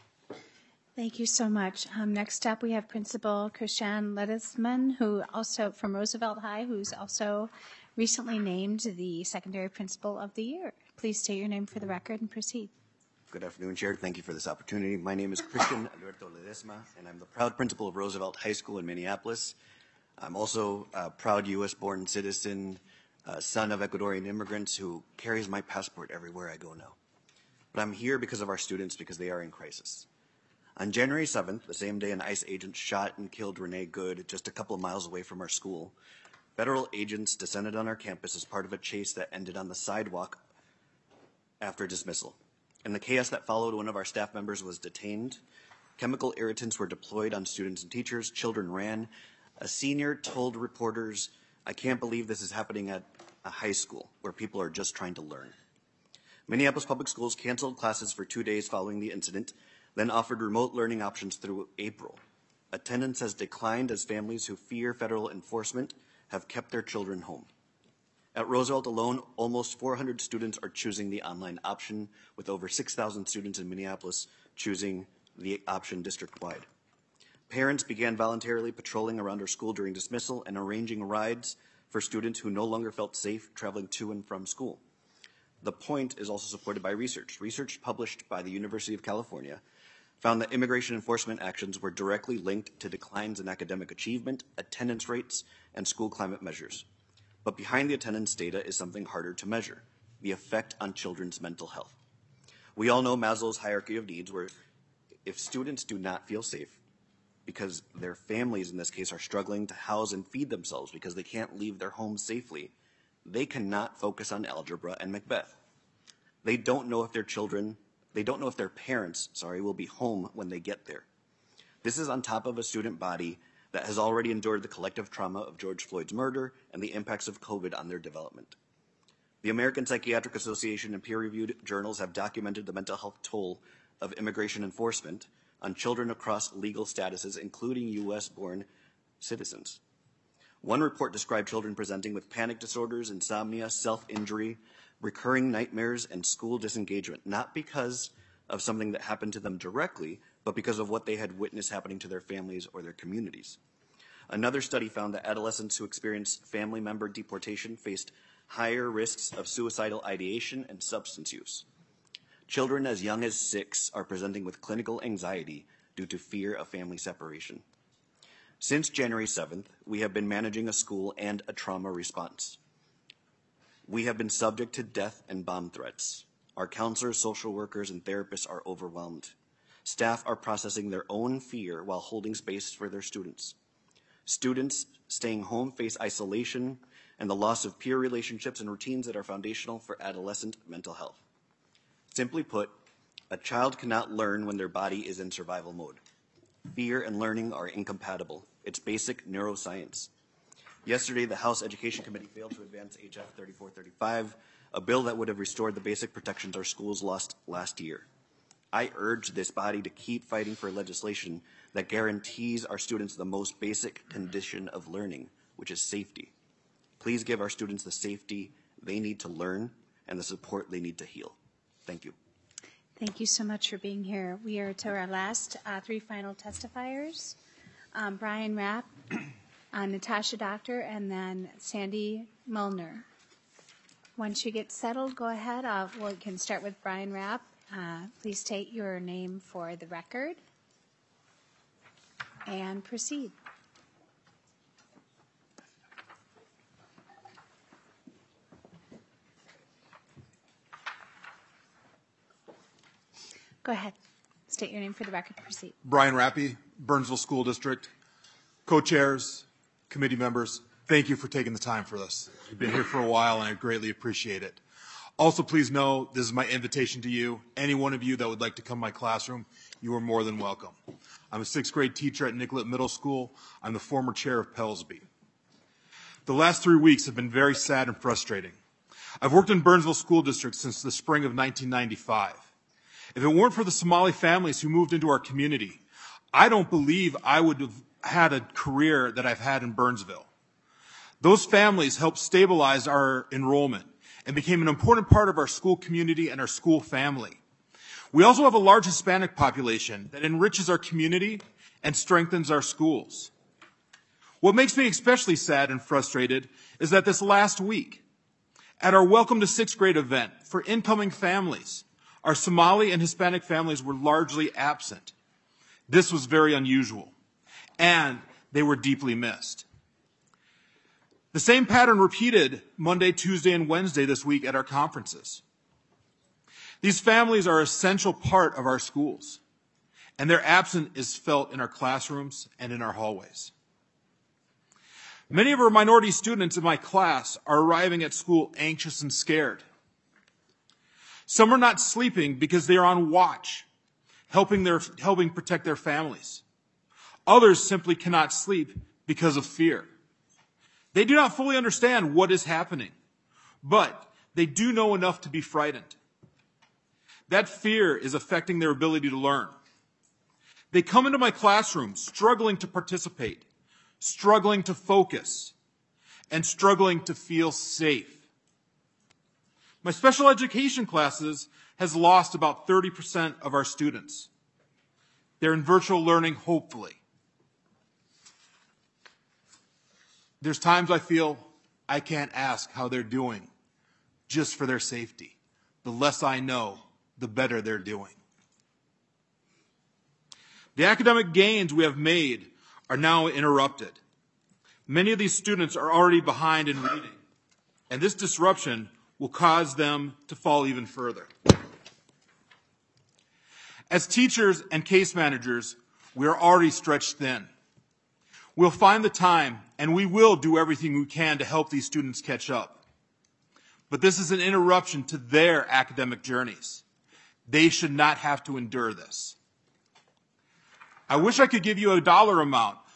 Thank you so much. Um, next up, we have Principal Christian Ledesman, who also from Roosevelt High, who's also recently named the Secondary Principal of the Year. Please state your name for the record and proceed. Good afternoon, Chair. Thank you for this opportunity. My name is Christian Alberto Ledesma, and I'm the proud principal of Roosevelt High School in Minneapolis. I'm also a proud U S-born citizen, uh, son of Ecuadorian immigrants who carries my passport everywhere I go now. But I'm here because of our students, because they are in crisis. On January seventh, the same day an ICE agent shot and killed Renee Good just a couple of miles away from our school, federal agents descended on our campus as part of a chase that ended on the sidewalk after dismissal. In the chaos that followed, one of our staff members was detained. Chemical irritants were deployed on students and teachers. Children ran. A senior told reporters, "I can't believe this is happening at a high school where people are just trying to learn." Minneapolis Public Schools canceled classes for two days following the incident, then offered remote learning options through April. Attendance has declined as families who fear federal enforcement have kept their children home. At Roosevelt alone, almost four hundred students are choosing the online option, with over six thousand students in Minneapolis choosing the option district-wide. Parents began voluntarily patrolling around our school during dismissal and arranging rides for students who no longer felt safe traveling to and from school. The point is also supported by research. Research published by the University of California found that immigration enforcement actions were directly linked to declines in academic achievement, attendance rates, and school climate measures. But behind the attendance data is something harder to measure: the effect on children's mental health. We all know Maslow's hierarchy of needs, where if students do not feel safe because their families in this case are struggling to house and feed themselves because they can't leave their homes safely, they cannot focus on algebra and Macbeth. They don't know if their children, they don't know if their parents, sorry, will be home when they get there. This is on top of a student body that has already endured the collective trauma of George Floyd's murder and the impacts of COVID on their development. The American Psychiatric Association and peer-reviewed journals have documented the mental health toll of immigration enforcement on children across legal statuses, including U S-born citizens. One report described children presenting with panic disorders, insomnia, self-injury, recurring nightmares, and school disengagement, not because of something that happened to them directly, but because of what they had witnessed happening to their families or their communities. Another study found that adolescents who experienced family member deportation faced higher risks of suicidal ideation and substance use. Children as young as six are presenting with clinical anxiety due to fear of family separation. Since January seventh, we have been managing a school and a trauma response. We have been subject to death and bomb threats. Our counselors, social workers, and therapists are overwhelmed. Staff are processing their own fear while holding space for their students. Students staying home face isolation and the loss of peer relationships and routines that are foundational for adolescent mental health. Simply put, a child cannot learn when their body is in survival mode. Fear and learning are incompatible. It's basic neuroscience. Yesterday, the House Education Committee failed to advance H F thirty-four thirty-five, a bill that would have restored the basic protections our schools lost last year. I urge this body to keep fighting for legislation that guarantees our students the most basic condition of learning, which is safety. Please give our students the safety they need to learn and the support they need to heal. Thank you. Thank you so much for being here. We are to our last uh, three final testifiers, um, Brian Rapp, uh, Natasha Doctor, and then Sandy Mulner. Once you get settled, go ahead. Uh, we can start with Brian Rapp. Uh, please state your name for the record and proceed. Go ahead. State your name for the record. Proceed. Brian Rappy, Burnsville School District. Co-chairs, committee members, thank you for taking the time for this. You've been here for a while, and I greatly appreciate it. Also, please know this is my invitation to you. Any one of you that would like to come to my classroom, you are more than welcome. I'm a sixth grade teacher at Nicollet Middle School. I'm the former chair of Pellsby. The last three weeks have been very sad and frustrating. I've worked in Burnsville School District since the spring of nineteen ninety-five. If it weren't for the Somali families who moved into our community, I don't believe I would have had a career that I've had in Burnsville. Those families helped stabilize our enrollment and became an important part of our school community and our school family. We also have a large Hispanic population that enriches our community and strengthens our schools. What makes me especially sad and frustrated is that this last week, at our Welcome to Sixth Grade event for incoming families, our Somali and Hispanic families were largely absent. This was very unusual, and they were deeply missed. The same pattern repeated Monday, Tuesday, and Wednesday this week at our conferences. These families are an essential part of our schools, and their absence is felt in our classrooms and in our hallways. Many of our minority students in my class are arriving at school anxious and scared. Some are not sleeping because they are on watch, helping, their, helping protect their families. Others simply cannot sleep because of fear. They do not fully understand what is happening, but they do know enough to be frightened. That fear is affecting their ability to learn. They come into my classroom struggling to participate, struggling to focus, and struggling to feel safe. My special education classes has lost about thirty percent of our students. They're in virtual learning, hopefully. There's times I feel I can't ask how they're doing just for their safety. The less I know, the better they're doing. The academic gains we have made are now interrupted. Many of these students are already behind in reading, and this disruption will cause them to fall even further. As teachers and case managers, we are already stretched thin. We'll find the time, and we will do everything we can to help these students catch up. But this is an interruption to their academic journeys. They should not have to endure this. I wish I could give you a dollar amount,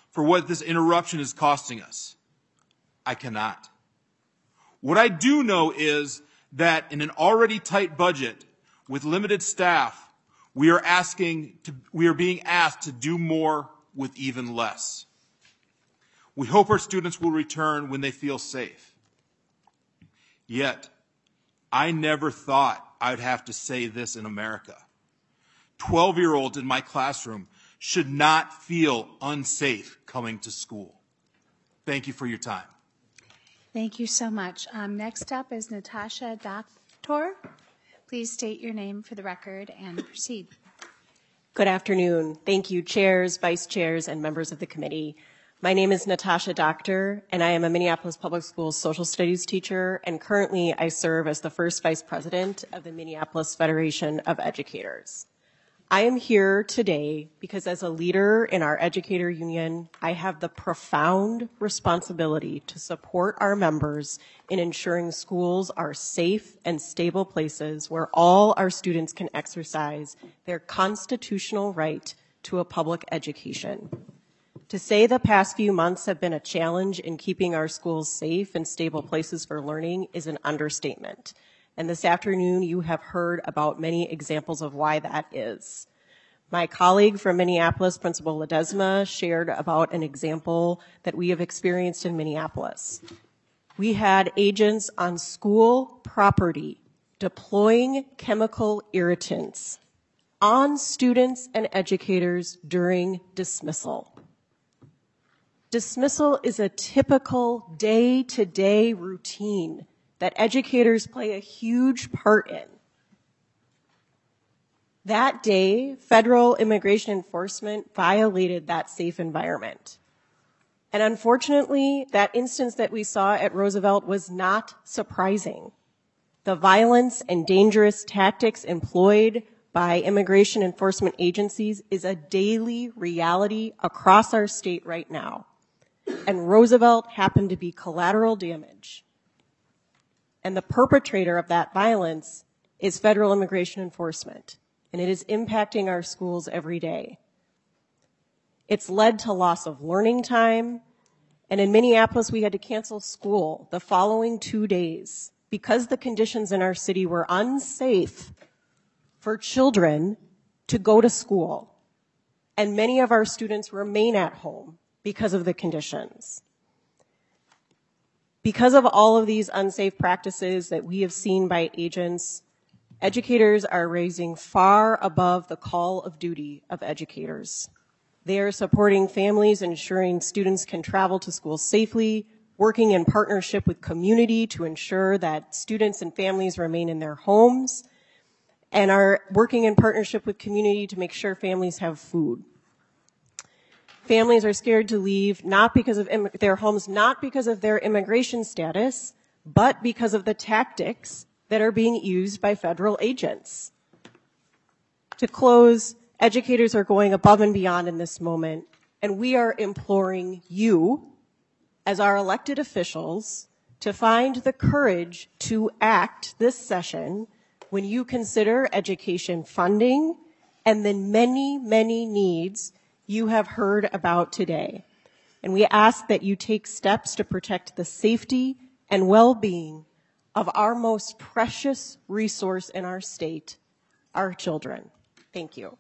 for what this interruption is costing us? I cannot. What I do know is that in an already tight budget with limited staff, we are asking to, we are being asked to do more with even less. We hope our students will return when they feel safe. Yet, I never thought I'd have to say this in America. twelve-year-olds in my classroom should not feel unsafe coming to school. Thank you for your time. Thank you so much. Um, next up is Natasha Doctor. Please state your name for the record and proceed. Good afternoon. Thank you, chairs, vice chairs, and members of the committee. My name is Natasha Doctor, and I am a Minneapolis Public Schools social studies teacher, and currently I serve as the first vice president of the Minneapolis Federation of Educators. I am here today because as a leader in our educator union, I have the profound responsibility to support our members in ensuring schools are safe and stable places where all our students can exercise their constitutional right to a public education. To say the past few months have been a challenge in keeping our schools safe and stable places for learning is an understatement. And this afternoon, you have heard about many examples of why that is. My colleague from Minneapolis, Principal Ledesma, shared about an example that we have experienced in Minneapolis. We had agents on school property deploying chemical irritants on students and educators during dismissal. Dismissal is a typical day-to-day routine that educators play a huge part in. That day, federal immigration enforcement violated that safe environment. And unfortunately, that instance that we saw at Roosevelt was not surprising. The violence and dangerous tactics employed by immigration enforcement agencies is a daily reality across our state right now. And Roosevelt happened to be collateral damage. And the perpetrator of that violence is federal immigration enforcement, and it is impacting our schools every day. It's led to loss of learning time, and in Minneapolis, we had to cancel school the following two days because the conditions in our city were unsafe for children to go to school, and many of our students remain at home because of the conditions. Because of all of these unsafe practices that we have seen by agents, educators are raising far above the call of duty of educators. They are supporting families, ensuring students can travel to school safely, working in partnership with community to ensure that students and families remain in their homes, and are working in partnership with community to make sure families have food. Families are scared to leave not because of im- their homes, not because of their immigration status, but because of the tactics that are being used by federal agents. To close, educators are going above and beyond in this moment, and we are imploring you, as our elected officials, to find the courage to act this session when you consider education funding and the many, many needs you have heard about today. And we ask that you take steps to protect the safety and well-being of our most precious resource in our state, our children. Thank you.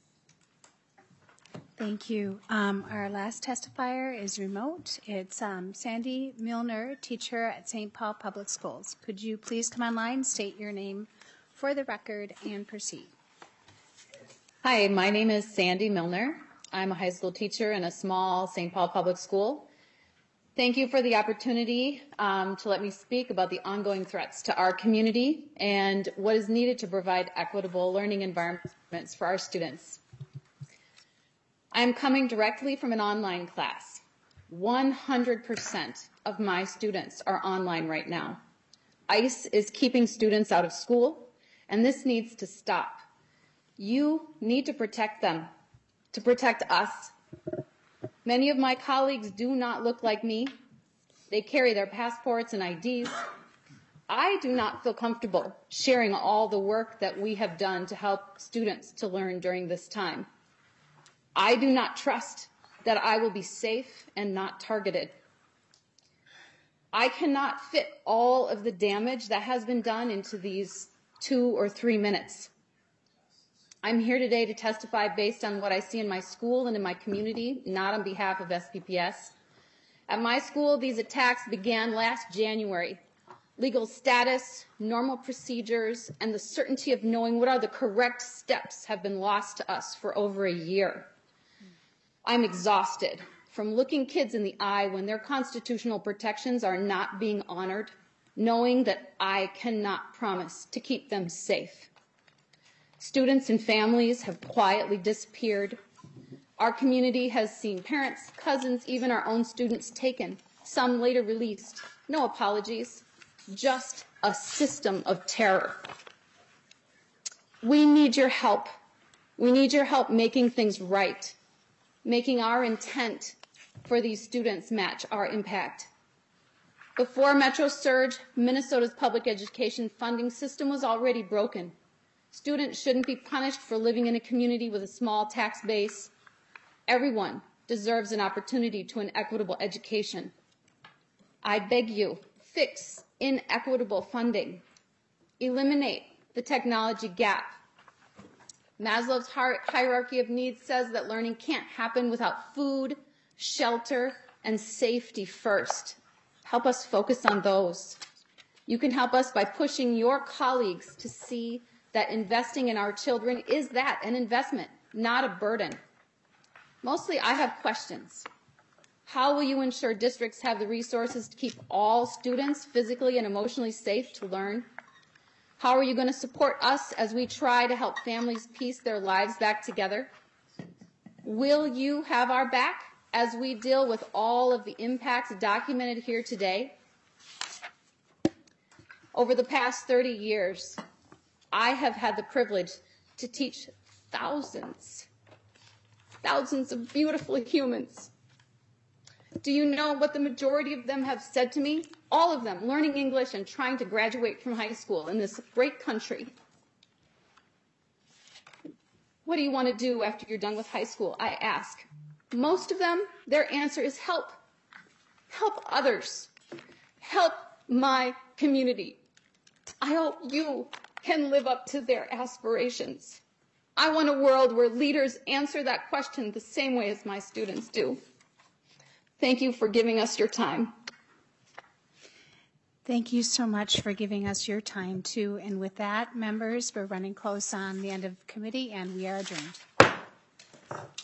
Thank you. Um, our last testifier is remote. It's um, Sandy Milner, teacher at Saint Paul Public Schools. Could you please come online, state your name for the record, and proceed? Hi, my name is Sandy Milner. I'm a high school teacher in a small Saint Paul Public School. Thank you for the opportunity um, to let me speak about the ongoing threats to our community and what is needed to provide equitable learning environments for our students. I am coming directly from an online class. one hundred percent of my students are online right now. ICE is keeping students out of school, and this needs to stop. You need to protect them, to protect us. Many of my colleagues do not look like me. They carry their passports and I Ds. I do not feel comfortable sharing all the work that we have done to help students to learn during this time. I do not trust that I will be safe and not targeted. I cannot fit all of the damage that has been done into these two or three minutes. I'm here today to testify based on what I see in my school and in my community, not on behalf of S P P S. At my school, these attacks began last January. Legal status, normal procedures, and the certainty of knowing what are the correct steps have been lost to us for over a year. I'm exhausted from looking kids in the eye when their constitutional protections are not being honored, knowing that I cannot promise to keep them safe. Students and families have quietly disappeared. Our community has seen parents, cousins, even our own students taken, some later released. No apologies, just a system of terror. We need your help. We need your help making things right, making our intent for these students match our impact. Before Metro Surge, Minnesota's public education funding system was already broken. Students shouldn't be punished for living in a community with a small tax base. Everyone deserves an opportunity to an equitable education. I beg you, fix inequitable funding. Eliminate the technology gap. Maslow's hierarchy of needs says that learning can't happen without food, shelter, and safety first. Help us focus on those. You can help us by pushing your colleagues to see that investing in our children is that, an investment, not a burden. Mostly, I have questions. How will you ensure districts have the resources to keep all students physically and emotionally safe to learn? How are you going to support us as we try to help families piece their lives back together? Will you have our back as we deal with all of the impacts documented here today? Over the past thirty years, I have had the privilege to teach thousands, thousands of beautiful humans. Do you know what the majority of them have said to me? All of them, learning English and trying to graduate from high school in this great country. What do you want to do after you're done with high school? I ask. Most of them, their answer is help. Help others. Help my community. I hope you can live up to their aspirations. I want a world where leaders answer that question the same way as my students do. Thank you for giving us your time. Thank you so much for giving us your time, too. And with that, members, we're running close on the end of committee, and we are adjourned.